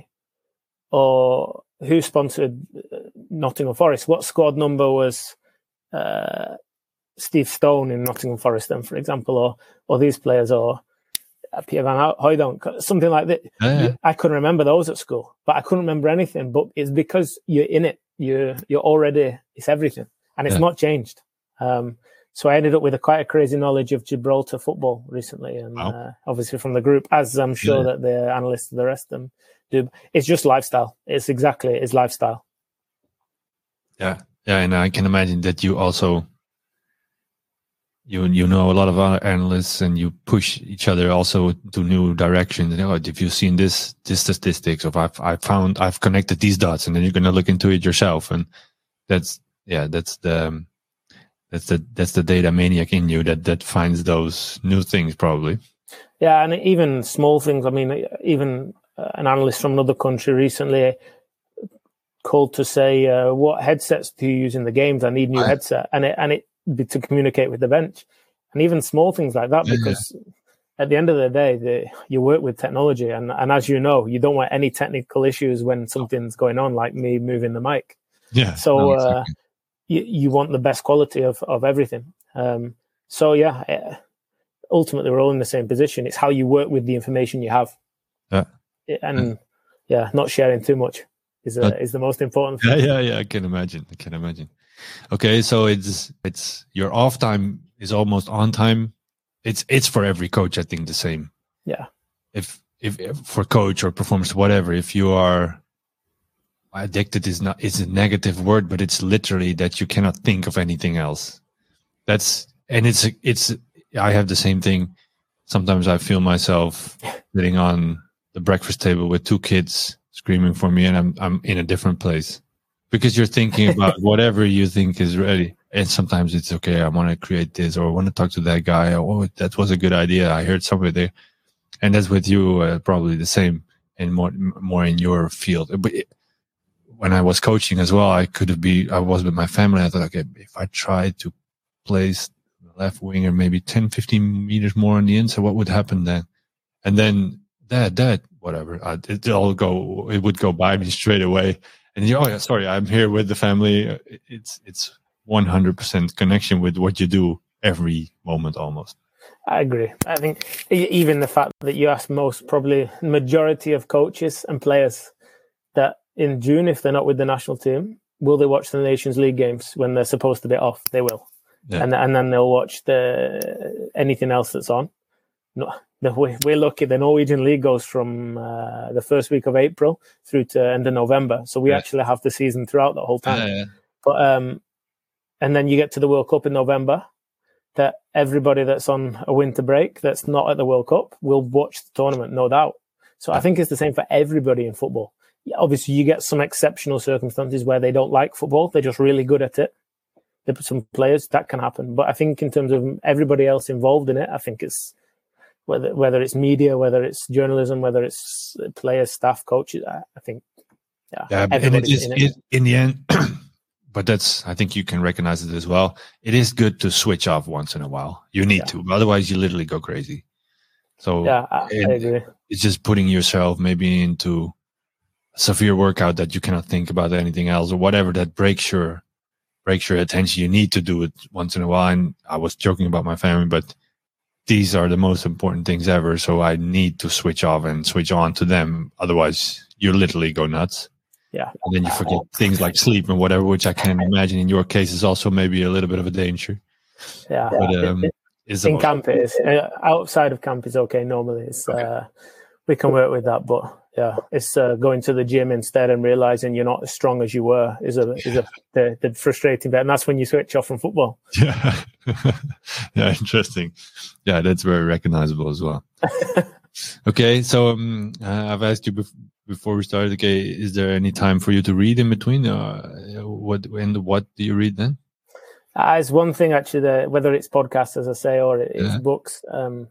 or who sponsored Nottingham Forest, what squad number was uh, Steve Stone in Nottingham Forest then, for example, or or these players, or Pierre Van Hooijdonk, something like that. Yeah. I couldn't remember those at school, but I couldn't remember anything. But it's because you're in it. You're, you're already, it's everything. And it's yeah. not changed. Um, So I ended up with a quite a crazy knowledge of Gibraltar football recently, and wow. uh, obviously from the group, as I'm sure yeah. that the analysts and the rest of them do. It's just lifestyle. It's exactly it's lifestyle. Yeah, yeah, and I can imagine that you also you you know a lot of other analysts, and you push each other also to new directions. You know, if you've seen this this statistics, of I've I found I've connected these dots, and then you're gonna look into it yourself, and that's yeah, that's the. Um, That's the that's the data maniac in you that, that finds those new things, probably. Yeah, and even small things. I mean, even uh, an analyst from another country recently called to say, uh, "What headsets do you use in the games? I need new right. headset," and it and it be to communicate with the bench, and even small things like that. Because yeah. at the end of the day, the, you work with technology, and and as you know, you don't want any technical issues when something's going on, like me moving the mic. Yeah. So. No, exactly. uh, You, you want the best quality of, of everything. Um, so, yeah, ultimately, we're all in the same position. It's how you work with the information you have. Yeah. And, yeah, yeah not sharing too much is uh, is the most important thing. Yeah, yeah, yeah. I can imagine. I can imagine. Okay, so it's it's your off time is almost on time. It's it's for every coach, I think, the same. Yeah. If if, if for coach or performance, whatever, if you are addicted is not is a negative word, but it's literally that you cannot think of anything else. That's and it's it's I have the same thing. Sometimes I feel myself sitting on the breakfast table with two kids screaming for me, and I'm I'm in a different place because you're thinking about whatever you think is ready. And sometimes it's okay. I want to create this, or I want to talk to that guy. Or, oh, that was a good idea. I heard somebody there, and that's with you uh, probably the same, and more more in your field. But it, when I was coaching as well, I could have been, I was with my family. I thought, okay, if I tried to place the left winger maybe ten, fifteen meters more on the inside, what would happen then? And then that, that, whatever, I, it all go, it would go by me straight away. And you, oh yeah, sorry, I'm here with the family. It's, it's one hundred percent connection with what you do every moment almost. I agree. I think even the fact that you ask most, probably majority of coaches and players that, in June, if they're not with the national team, will they watch the Nations League games when they're supposed to be off? They will. Yeah. And and then they'll watch the anything else that's on. no, no we, we're lucky. The Norwegian league goes from uh, the first week of April through to end of November, so we yeah. actually have the season throughout the whole time. Yeah, yeah. But um, and then you get to the World Cup in November. That everybody that's on a winter break that's not at the World Cup will watch the tournament, no doubt. So I think it's the same for everybody in football. Obviously, you get some exceptional circumstances where they don't like football. They're just really good at it. Some players, that can happen. But I think in terms of everybody else involved in it, I think it's whether whether it's media, whether it's journalism, whether it's players, staff, coaches, I think, yeah. Yeah, and it is, in, it. It, in the end... But that's, I think you can recognize it as well. It is good to switch off once in a while. You need yeah. to, otherwise you literally go crazy. So yeah, I, I agree. It's just putting yourself maybe into a severe workout that you cannot think about anything else or whatever that breaks your breaks your attention. You need to do it once in a while. And I was joking about my family, but these are the most important things ever. So I need to switch off and switch on to them. Otherwise, you literally go nuts. Yeah. And then you forget things like sleep and whatever, which I can imagine in your case is also maybe a little bit of a danger. Yeah. But, um, it, it, in camp, it is. Uh, outside of camp is okay normally. It's, okay. uh, we can work with that. But yeah, it's uh, going to the gym instead and realizing you're not as strong as you were is a, is a the, the frustrating bit. And that's when you switch off from football. Yeah. Yeah, interesting. Yeah, that's very recognizable as well. Okay. So um, uh, I've asked you before. Before we started, okay, is there any time for you to read in between? Uh, what and what do you read then? Uh, it's one thing actually, the, whether it's podcasts, as I say, or it's yeah. books. Um,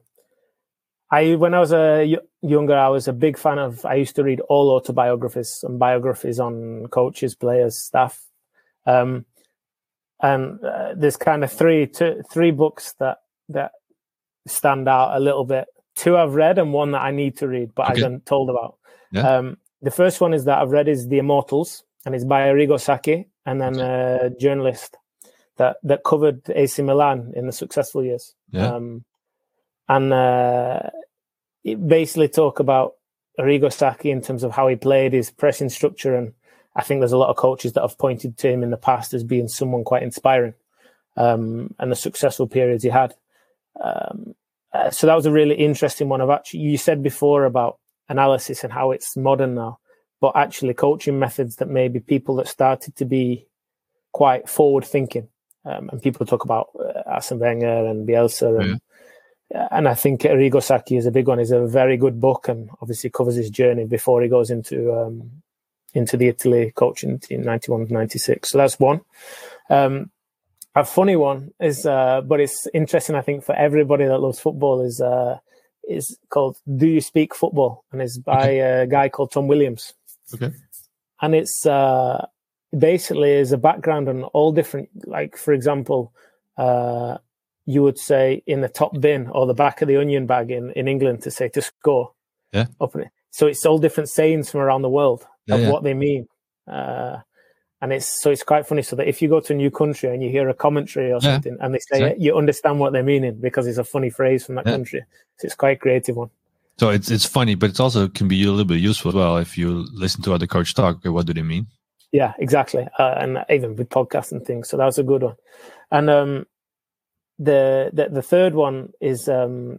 I when I was a y- younger, I was a big fan of. I used to read all autobiographies and biographies on coaches, players, staff, um, and uh, there's kind of three, two, three books that that stand out a little bit. Two I've read, and one that I need to read, but okay. I've been told about. Yeah. Um, the first one is that I've read is The Immortals, and it's by Arrigo Sacchi, and then a journalist that, that covered A C Milan in the successful years. Yeah. Um, and uh, it basically talk about Arrigo Sacchi in terms of how he played, his pressing structure, and I think there's a lot of coaches that have pointed to him in the past as being someone quite inspiring, um, and the successful periods he had. Um, uh, so that was a really interesting one. I've actually, you said before about analysis and how it's modern now, but actually coaching methods that maybe people that started to be quite forward thinking, um, and people talk about uh, Arsene Wenger and Bielsa, and yeah. and I think Arrigo Sacchi is a big one. It's a very good book, and obviously covers his journey before he goes into um, into the Italy coaching in ninety-one to ninety-six. So that's one. Um, a funny one is, uh, but it's interesting. I think for everybody that loves football is. Uh, is called Do You Speak Football, and it's by okay. a guy called Tom Williams. Okay. And it's uh, basically is a background on all different, like, for example, uh, you would say in the top bin or the back of the onion bag in, in England to say to score. Yeah. Up in it. So it's all different sayings from around the world yeah, of yeah. what they mean. Uh, and it's so it's quite funny. So that if you go to a new country and you hear a commentary or something yeah. and they say it, you understand what they're meaning because it's a funny phrase from that yeah. country. So it's quite a creative one. So it's it's funny, but it also can be a little bit useful as well if you listen to other coaches talk. Okay, what do they mean? Yeah, exactly. Uh, and even with podcasts and things. So that was a good one. And um, the, the the third one is um,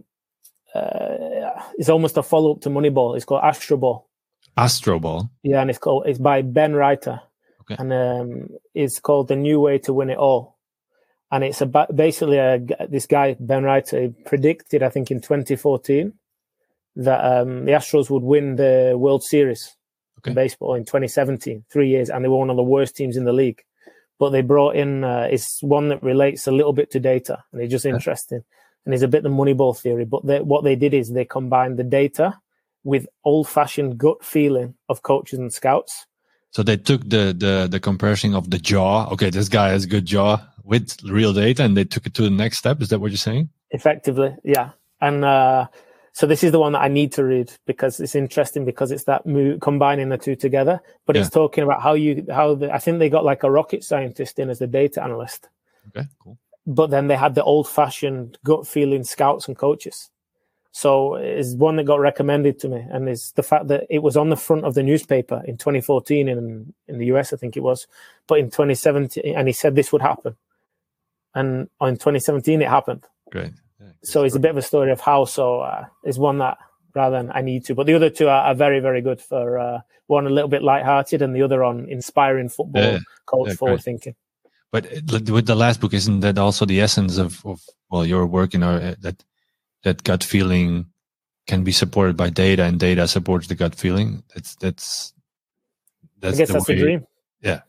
uh, is almost a follow up to Moneyball. It's called Astro Ball. Astro Ball. Yeah, and it's called it's by Ben Reiter. Okay. And um, it's called The New Way to Win It All. And it's about basically a, this guy, Ben Reiter, predicted, I think in twenty fourteen, that um, the Astros would win the World Series okay. in baseball in twenty seventeen, three years, and they were one of the worst teams in the league. But they brought in, uh, it's one that relates a little bit to data, and it's just okay. interesting. And it's a bit the Moneyball theory. But they, what they did is they combined the data with old-fashioned gut feeling of coaches and scouts. So they took the, the, the comparison of the jaw. Okay, this guy has a good jaw with real data, and they took it to the next step. Is that what you're saying? Effectively, yeah. And uh, so this is the one that I need to read because it's interesting because it's that move, combining the two together. But yeah. it's talking about how you how the, I think they got like a rocket scientist in as the data analyst. Okay, cool. But then they had the old-fashioned gut feeling scouts and coaches. So it's one that got recommended to me, and it's the fact that it was on the front of the newspaper in twenty fourteen in in the U S, I think it was, but in twenty seventeen, and he said this would happen, and in twenty seventeen it happened. Great. yeah. So it's a bit of a story of how. So uh, it's one that rather than I need to, but the other two are, are very, very good for uh, one a little bit lighthearted and the other on inspiring football, Yeah, coach yeah, forward great. thinking. But it- with the last book, isn't that also the essence of, of well, your work in our, that that gut feeling can be supported by data, and data supports the gut feeling? That's that's that's I guess the that's way, the dream. Yeah.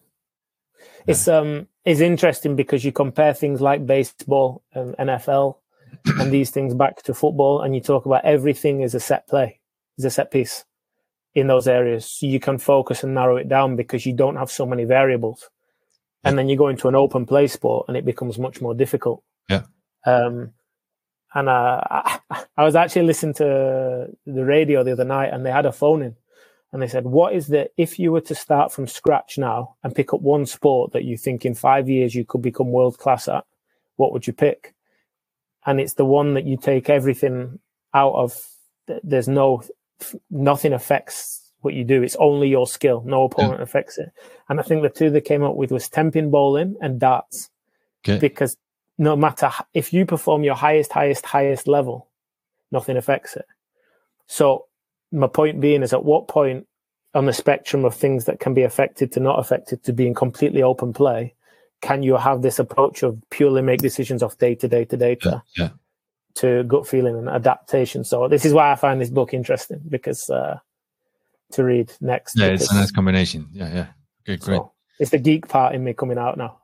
It's um it's interesting because you compare things like baseball and N F L and these things back to football, and you talk about everything is a set play, is a set piece in those areas. So you can focus and narrow it down because you don't have so many variables. And then you go into an open play sport and it becomes much more difficult. Yeah. Um, and uh, I, I was actually listening to the radio the other night, and they had a phone in, and they said, what is the, if you were to start from scratch now and pick up one sport that you think in five years you could become world class at, what would you pick? And it's the one that you take everything out of. There's no, nothing affects what you do. It's only your skill. No opponent yeah. affects it. And I think the two they came up with was tenpin bowling and darts. Okay. Because no matter, if you perform your highest, highest, highest level, nothing affects it. So my point being is, at what point on the spectrum of things that can be affected to not affected to being completely open play, can you have this approach of purely make decisions off data, data, data yeah. Yeah. to gut feeling and adaptation? So this is why I find this book interesting, because uh, to read next. Yeah, because, it's a nice combination. Yeah, yeah. Okay, great. So it's the geek part in me coming out now.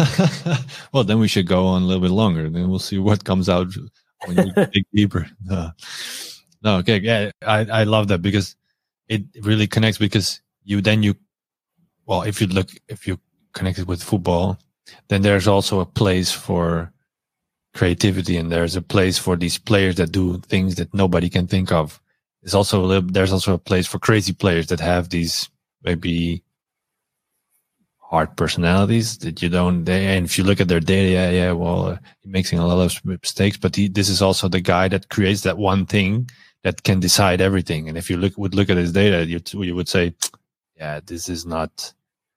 Well, then we should go on a little bit longer. Then we'll see what comes out when you dig deeper. Uh, no, okay, yeah, I, I love that because it really connects. Because you then you, well, if you look, if you connect it with football, then there's also a place for creativity, and there's a place for these players that do things that nobody can think of. There's also a little, there's also a place for crazy players that have these maybe hard personalities that you don't. They, and if you look at their data, yeah, yeah, well, uh, he's making a lot of mistakes, but he, this is also the guy that creates that one thing that can decide everything. And if you look would look at his data, you you would say, yeah, this is not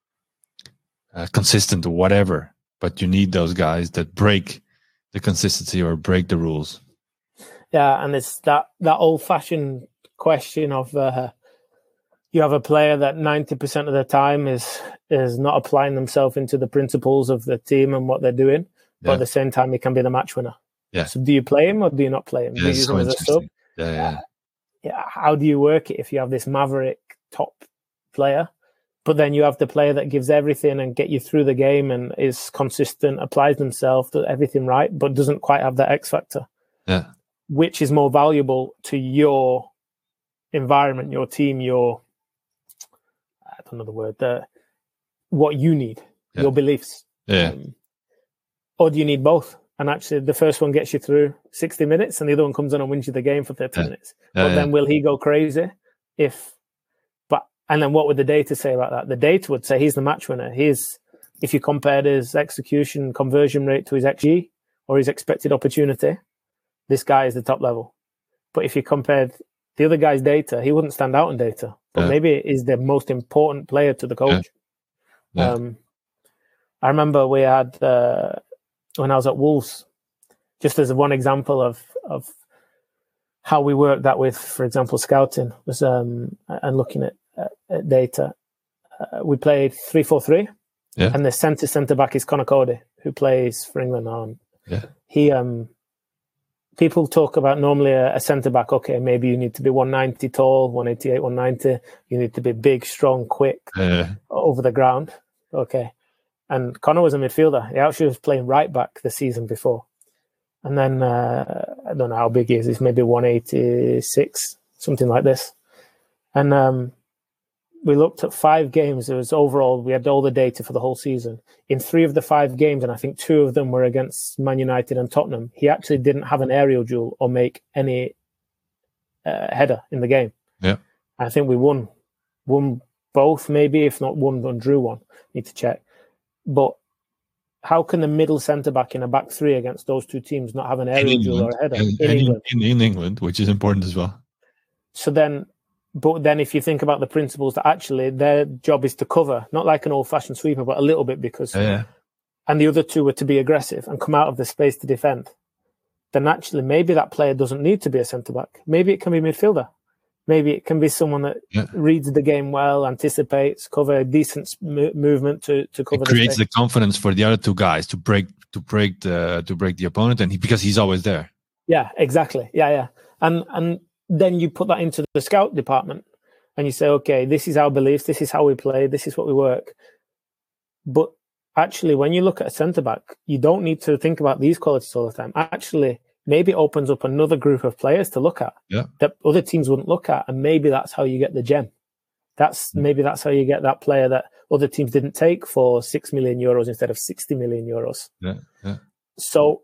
uh, consistent or whatever. But you need those guys that break the consistency or break the rules. Yeah, and it's that that old-fashioned question of uh, you have a player that ninety percent of the time is is not applying themselves into the principles of the team and what they're doing, but yeah. at the same time, he can be the match winner. Yeah. So do you play him or do you not play him? Yeah, do you use so him as a sub? Yeah, yeah. Yeah. How do you work it if you have this maverick top player, but then you have the player that gives everything and get you through the game and is consistent, applies themselves, does everything right, but doesn't quite have that X factor? Yeah. Which is more valuable to your environment, your team, your, I don't know the word, the, what you need, yeah. your beliefs. Yeah. Um, or do you need both? And actually the first one gets you through sixty minutes and the other one comes on and wins you the game for thirty yeah. minutes. Yeah, but yeah. then will he go crazy? If, but, and then what would the data say about that? The data would say he's the match winner. He's, if you compared his execution conversion rate to his X G or his expected opportunity, this guy is the top level. But if you compared the other guy's data, he wouldn't stand out in data. But yeah. maybe is the most important player to the coach. Yeah. Yeah. Um, I remember we had, uh, when I was at Wolves, just as one example of, of how we worked that with, for example, scouting was um, and looking at, at, at data. Uh, we played three four three, yeah. and the centre centre back is Conor Cody, who plays for England now. Yeah. He um, people talk about normally a, a centre back. Okay, maybe you need to be one ninety tall, one eighty-eight, one ninety. You need to be big, strong, quick, yeah. over the ground. Okay. And Conor was a midfielder. He actually was playing right back the season before. And then, uh, I don't know how big he is. He's maybe one eighty-six, something like this. And um, we looked at five games. It was overall, we had all the data for the whole season. In three of the five games, and I think two of them were against Man United and Tottenham, he actually didn't have an aerial duel or make any uh, header in the game. Yeah. I think we won. Won both, maybe, if not won and drew one. Need to check. But how can the middle centre-back in a back three against those two teams not have an aerial duel or a header? In, in, England. In, in England, which is important as well. So then, but then if you think about the principles that actually their job is to cover, not like an old-fashioned sweeper, but a little bit because... Yeah. And the other two were to be aggressive and come out of the space to defend. then actually maybe that player doesn't need to be a centre-back. Maybe it can be midfielder. Maybe it can be someone that yeah. reads the game well, anticipates, cover decent mo- movement to, to cover. It the creates space. the confidence for the other two guys to break to break the to break the opponent, and he, because he's always there. Yeah, exactly. Yeah, yeah, and and then you put that into the scout department, and you say, okay, this is our beliefs, this is how we play, this is what we work. But actually, when you look at a centre back, you don't need to think about these qualities all the time. Actually, maybe it opens up another group of players to look at yeah. that other teams wouldn't look at, and maybe that's how you get the gem. That's maybe that's how you get that player that other teams didn't take for six million euros instead of sixty million euros. Yeah, yeah. So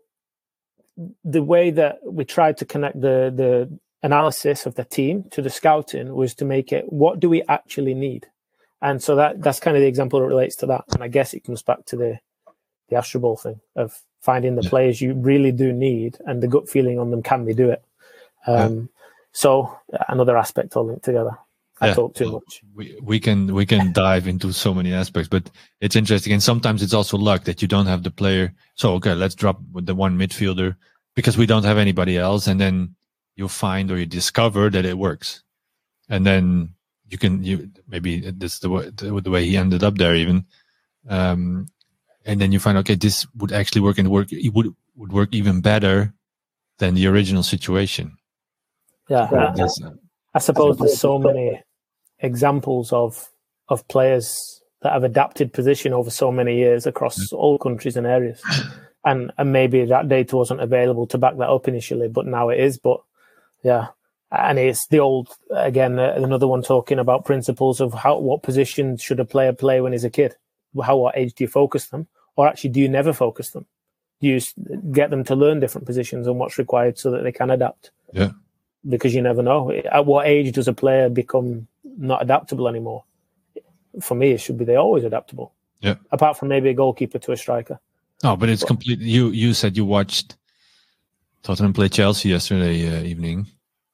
the way that we tried to connect the the analysis of the team to the scouting was to make it, what do we actually need? And so that that's kind of the example that relates to that. And I guess it comes back to the the Astro Bowl thing of finding the yeah. players you really do need and the gut feeling on them, can they do it? Um, yeah. So another aspect all linked together. I yeah. talk too much. We we can we can dive into so many aspects, but it's interesting. And sometimes it's also luck that you don't have the player. So okay, let's drop with the one midfielder because we don't have anybody else, and then you find or you discover that it works, and then you can you maybe this the way the, the way he ended up there even, um, and then you find okay, this would actually work and work it would would work even better than the original situation. Yeah, I, I suppose there's so many examples of of players that have adapted position over so many years across yeah. all countries and areas, and and maybe that data wasn't available to back that up initially, but now it is. But yeah, and it's the old again uh, another one talking about principles of how what position should a player play when he's a kid. How what age do you focus them, or actually do you never focus them? Do you get them to learn different positions and what's required so that they can adapt? Yeah. Because you never know. At what age does a player become not adaptable anymore? For me, it should be they're always adaptable. Yeah. Apart from maybe a goalkeeper to a striker. No, but it's but, completely. You you said you watched Tottenham play Chelsea yesterday uh, evening,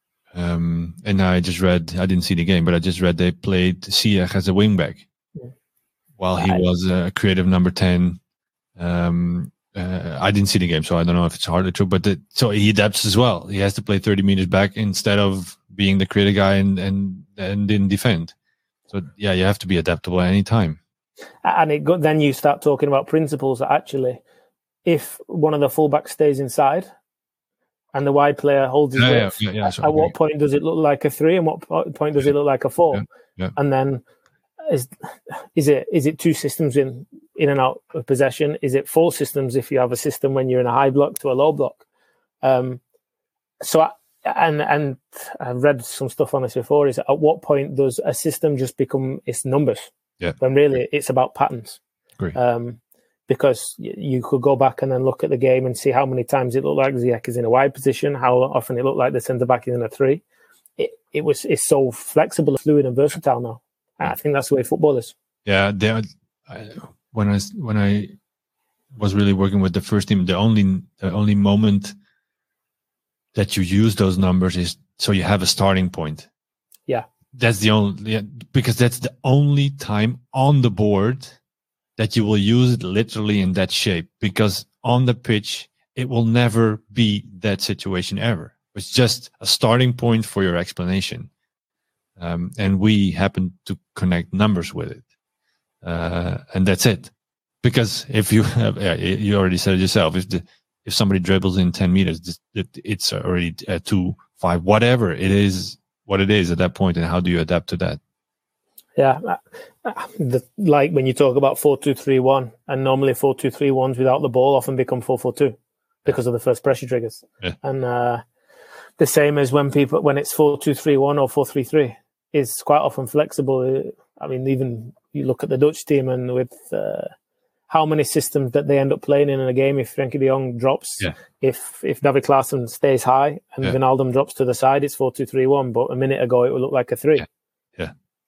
um, and I just read. I didn't see the game, but I just read they played Ziyech as a wingback, yeah. while he I, was a creative number ten. Um, Uh, I didn't see the game, so I don't know if it's hard or true. But the, so he adapts as well. He has to play thirty meters back instead of being the creative guy and and and didn't defend. So yeah, you have to be adaptable at any time. And it got, then you start talking about principles that actually, if one of the fullbacks stays inside and the wide player holds his yeah, width, yeah, yeah, yeah, so at what point does it look like a three, and what point does yeah. it look like a four? Yeah, yeah. And then is is it is it two systems in? in and out of possession? Is it four systems if you have a system when you're in a high block to a low block? Um, so, I, and and I've read some stuff on this before, is at what point does a system just become its numbers? Yeah. When really it's about patterns. Great. Um, because y- you could go back and then look at the game and see how many times it looked like Ziyech is in a wide position, how often it looked like the centre-back is in a three. It, it was it's so flexible, fluid and versatile now. And I think that's the way football is. Yeah, there. When I when I was really working with the first team, the only the only moment that you use those numbers is so you have a starting point. Yeah, that's the only yeah, because that's the only time on the board that you will use it literally in that shape. Because on the pitch, it will never be that situation ever. It's just a starting point for your explanation, um, and we happen to connect numbers with it. Uh, and that's it. Because if you have, yeah, you already said it yourself, if the, if somebody dribbles in ten meters, it, it's already uh, two, five, whatever it is, what it is at that point, and how do you adapt to that? Yeah. The, like when you talk about four two three one, and normally four two three ones without the ball often become four four two because of the first pressure triggers. Yeah. And uh, the same as when people, when it's four two three one or four three three, is quite often flexible. I mean, even you look at the Dutch team and with uh, how many systems that they end up playing in, in a game. If Frenkie de Jong drops, yeah. if if David Klaassen stays high and yeah. Wijnaldum drops to the side, it's four two three one. But a minute ago, it would look like a three. Yeah, yeah.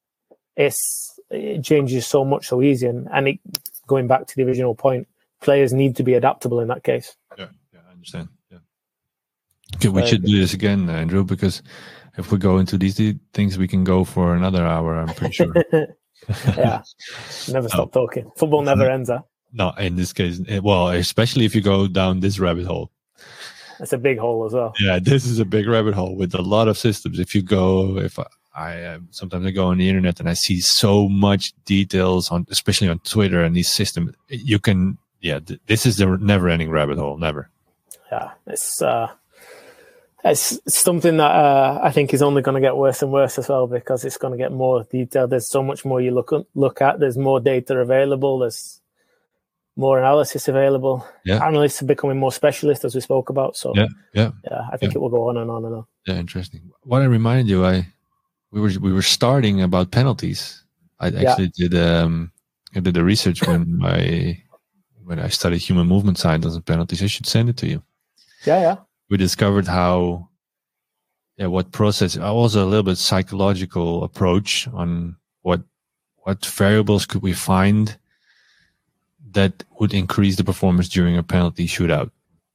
It's it changes so much so easy, and, and it, going back to the original point, players need to be adaptable in that case. Yeah, yeah, I understand. Yeah. Okay, we uh, should do this again, Andrew, because if we go into these things, we can go for another hour. I'm pretty sure. Yeah, never stop oh. talking. Football never ends, huh? No, in this case, well, especially if you go down this rabbit hole. It's a big hole as well. Yeah, this is a big rabbit hole with a lot of systems. If you go, if I, I uh, sometimes I go on the internet and I see so much details on, especially on Twitter and these systems, you can, yeah, th- this is the never-ending rabbit hole. Never. Yeah, it's uh, it's something that uh, I think is only going to get worse and worse as well, because it's going to get more detailed. There's so much more you look look at. There's more data available. There's more analysis available. Yeah. Analysts are becoming more specialist, as we spoke about. So yeah, yeah, yeah I think yeah. it will go on and on and on. Yeah, interesting. What I reminded you, I we were we were starting about penalties. I actually yeah. did um I did the research when I when I studied human movement science and penalties. I should send it to you. Yeah, yeah. We discovered how, yeah, what process. Also a little bit psychological approach on what what variables could we find that would increase the performance during a penalty shootout.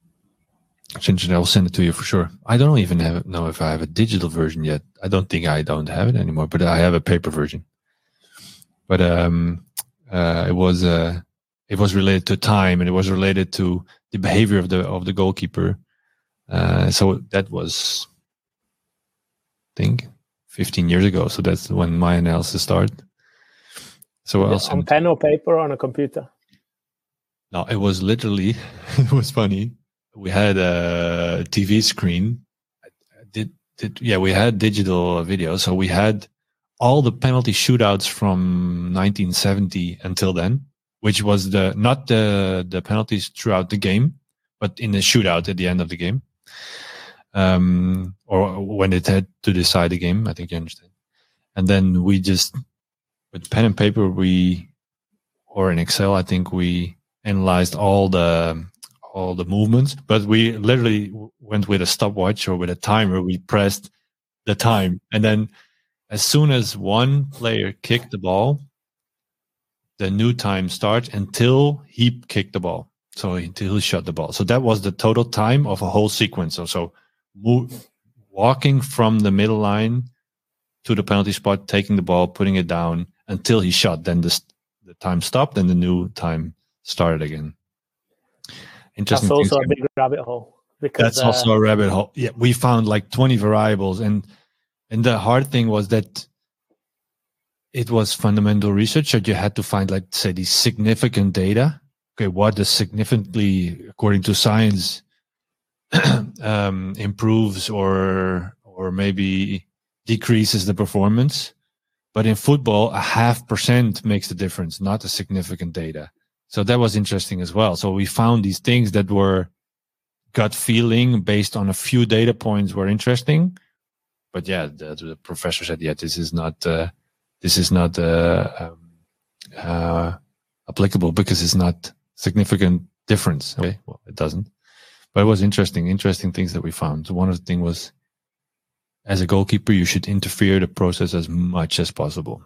I'll send it to you for sure. I don't even have, know if I have a digital version yet. I don't think I don't have it anymore, but I have a paper version. But um, uh, it was uh, it was related to time, and it was related to the behavior of the of the goalkeeper. Uh, so that was, I think, fifteen years ago. So that's when my analysis started. So I'll on pen or paper or on a computer? No, it was literally, it was funny. We had a T V screen. Did, did, yeah, we had digital video. So we had all the penalty shootouts from nineteen seventy until then, which was the, not the, the penalties throughout the game, but in the shootout at the end of the game. Um, or when it had to decide the game, I think you understand. And then we just, with pen and paper, we, or in Excel, I think we analyzed all the, all the movements, but we literally went with a stopwatch or with a timer. We pressed the time. And then as soon as one player kicked the ball, the new time starts until he kicked the ball. So until he shot the ball. So that was the total time of a whole sequence. So, so move, walking from the middle line to the penalty spot, taking the ball, putting it down until he shot. Then the, the time stopped and the new time started again. Interesting. That's also a big rabbit hole. Because, That's uh, also a rabbit hole. Yeah, we found like twenty variables. And, and the hard thing was that it was fundamental research that you had to find, like, say, these significant data. Okay, what does significantly, according to science, um, improves or or maybe decreases the performance? But in football, a half percent makes the difference, not a significant data. So that was interesting as well. So we found these things that were gut feeling based on a few data points were interesting. But yeah, the, the professor said, yeah, this is not uh, this is not uh, um, uh, applicable because it's not significant difference. Okay, well, it doesn't. But it was interesting, interesting things that we found. So one of the things was, as a goalkeeper, you should interfere the process as much as possible.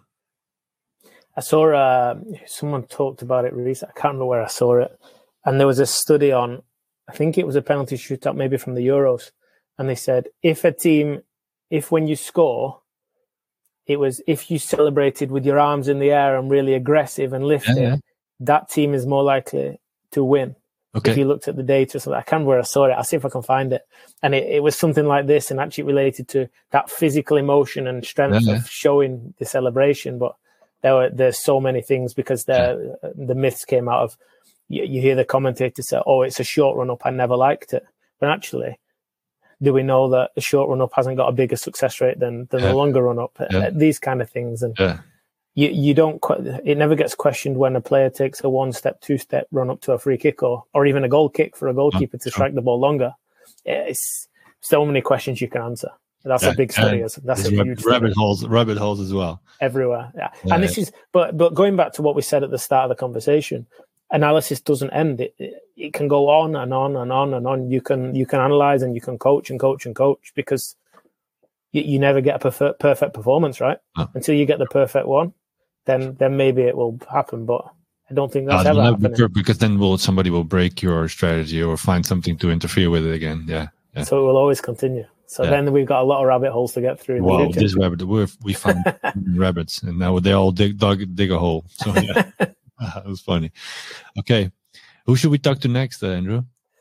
I saw uh, someone talked about it recently. I can't remember where I saw it. And there was a study on, I think it was a penalty shootout, maybe from the Euros. And they said, if a team, if when you score, it was if you celebrated with your arms in the air and really aggressive and lifted, yeah, yeah. that team is more likely to win. Okay. If you looked at the data, so I can't remember where I saw it. I'll see if I can find it. And it, it was something like this, and actually related to that physical emotion and strength yeah, yeah. of showing the celebration. But there were there's so many things because the yeah. the myths came out of. You, you hear the commentator say, "Oh, it's a short run up. I never liked it," but actually, do we know that the short run up hasn't got a bigger success rate than than yeah. the longer run up? Yeah. These kind of things, and yeah. you you don't. It never gets questioned when a player takes a one step, two step run up to a free kick or or even a goal kick for a goalkeeper oh, to strike sure. the ball longer. It's so many questions you can answer. That's yeah. a big study. And That's a huge rabbit study. holes, rabbit holes as well everywhere. Yeah, yeah and this yeah. is. But but going back to what we said at the start of the conversation. Analysis doesn't end. It, it it can go on and on and on and on. You can you can analyze and you can coach and coach and coach because you, you never get a perfect, perfect performance, right? Oh. Until you get the perfect one, then then maybe it will happen. But I don't think that's uh, ever happening. Because then will somebody will break your strategy or find something to interfere with it again. Yeah. yeah. So it will always continue. So yeah. then we've got a lot of rabbit holes to get through. Wow, this rabbit we're, we found rabbits, and now they all dig dug, dig a hole. So yeah. That was funny. Okay. Who should we talk to next, uh, Andrew?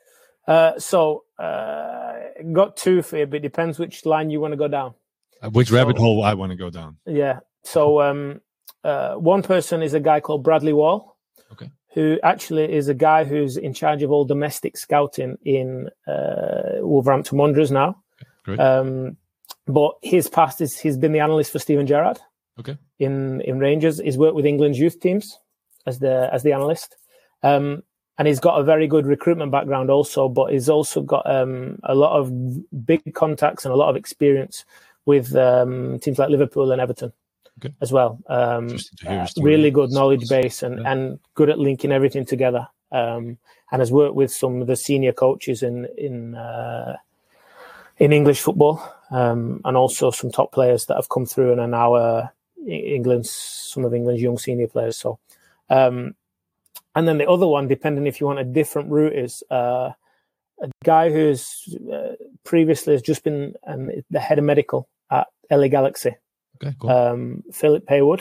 Uh, so, uh, got two for you, but it depends which line you want to go down. Uh, which so, rabbit hole I want to go down. Yeah. So, um, uh, one person is a guy called Bradley Wall, okay. who actually is a guy who's in charge of all domestic scouting in uh, Wolverhampton Wanderers now. Great. Um, but his past is he's been the analyst for Steven Gerrard. Okay. In in Rangers, he's worked with England's youth teams as the as the analyst. Um, And he's got a very good recruitment background also, but he's also got um, a lot of big contacts and a lot of experience with um, teams like Liverpool and Everton okay. as well. Um, uh, really good knowledge base and, yeah. and good at linking everything together. Um, and has worked with some of the senior coaches in in uh, in English football, um, and also some top players that have come through and are now uh, England's some of England's young senior players. So. Um, And then the other one, depending if you want a different route, is uh, a guy who's uh, previously has just been um, the head of medical at L A Galaxy. Okay, cool. Um, Philip Haywood,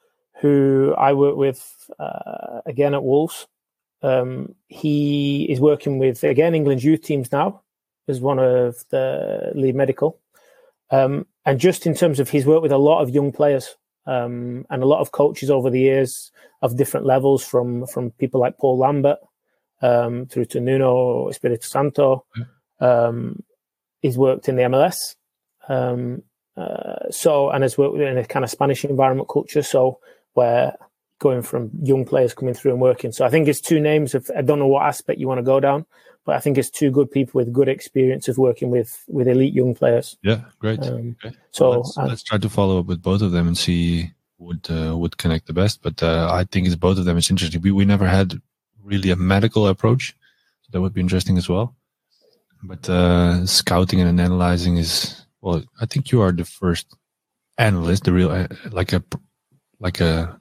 who I work with uh, again at Wolves. Um, he is working with, again, England's youth teams now as one of the lead medical. Um, and just in terms of his work with a lot of young players um, and a lot of coaches over the years of different levels, from from people like Paul Lambert um, through to Nuno Espirito Santo. Um, he's worked in the M L S. Um, uh, so, and has worked in a kind of Spanish environment culture. So where going from young players coming through and working. So I think it's two names of, I don't know what aspect you want to go down, but I think it's two good people with good experience of working with, with elite young players. Yeah, great. Um, okay. So well, let's, uh, let's try to follow up with both of them and see what uh, would connect the best. But uh, I think it's both of them. It's interesting. We we never had really a medical approach, so that would be interesting as well. But uh, scouting and analyzing is, well, I think you are the first analyst, the real uh, like a like a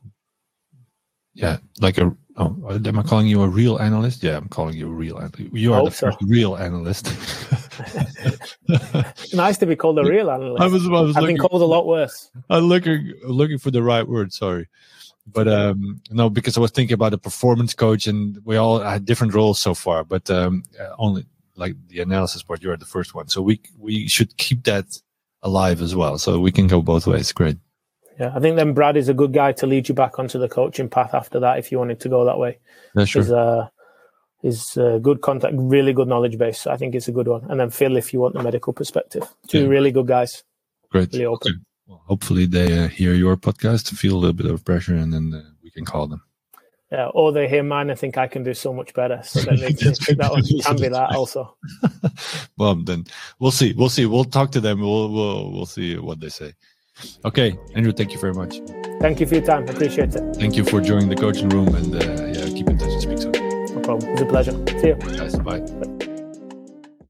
yeah like a. Oh, am I calling you a real analyst? Yeah, I'm calling you a real analyst. You are oh, the so. first real analyst. Nice to be called a real analyst. I was, I was I've looking, been called a lot worse. I'm looking, looking for the right word, sorry. But um, no, because I was thinking about a performance coach, and we all had different roles so far, but um, only like the analysis part, you're the first one. So we we should keep that alive as well. So we can go both ways. Great. Yeah, I think then Brad is a good guy to lead you back onto the coaching path after that if you wanted to go that way. Yeah, sure. He's, uh, he's uh, good contact, really good knowledge base. So I think it's a good one. And then Phil, if you want the medical perspective. Two yeah. really good guys. Great. Really open. Okay. Well, hopefully they uh, hear your podcast, feel a little bit of pressure, and then uh, we can call them. Yeah, or they hear mine and think I can do so much better. So then they think that one can be that also. Well, then we'll see. We'll see. We'll talk to them. We'll we'll we'll see what they say. Okay, Andrew, thank you very much. Thank you for your time. Appreciate it. Thank you for joining the coaching room, and uh, yeah, keep in touch and speak soon. No problem. It was a pleasure. See you. Guys, bye. Bye.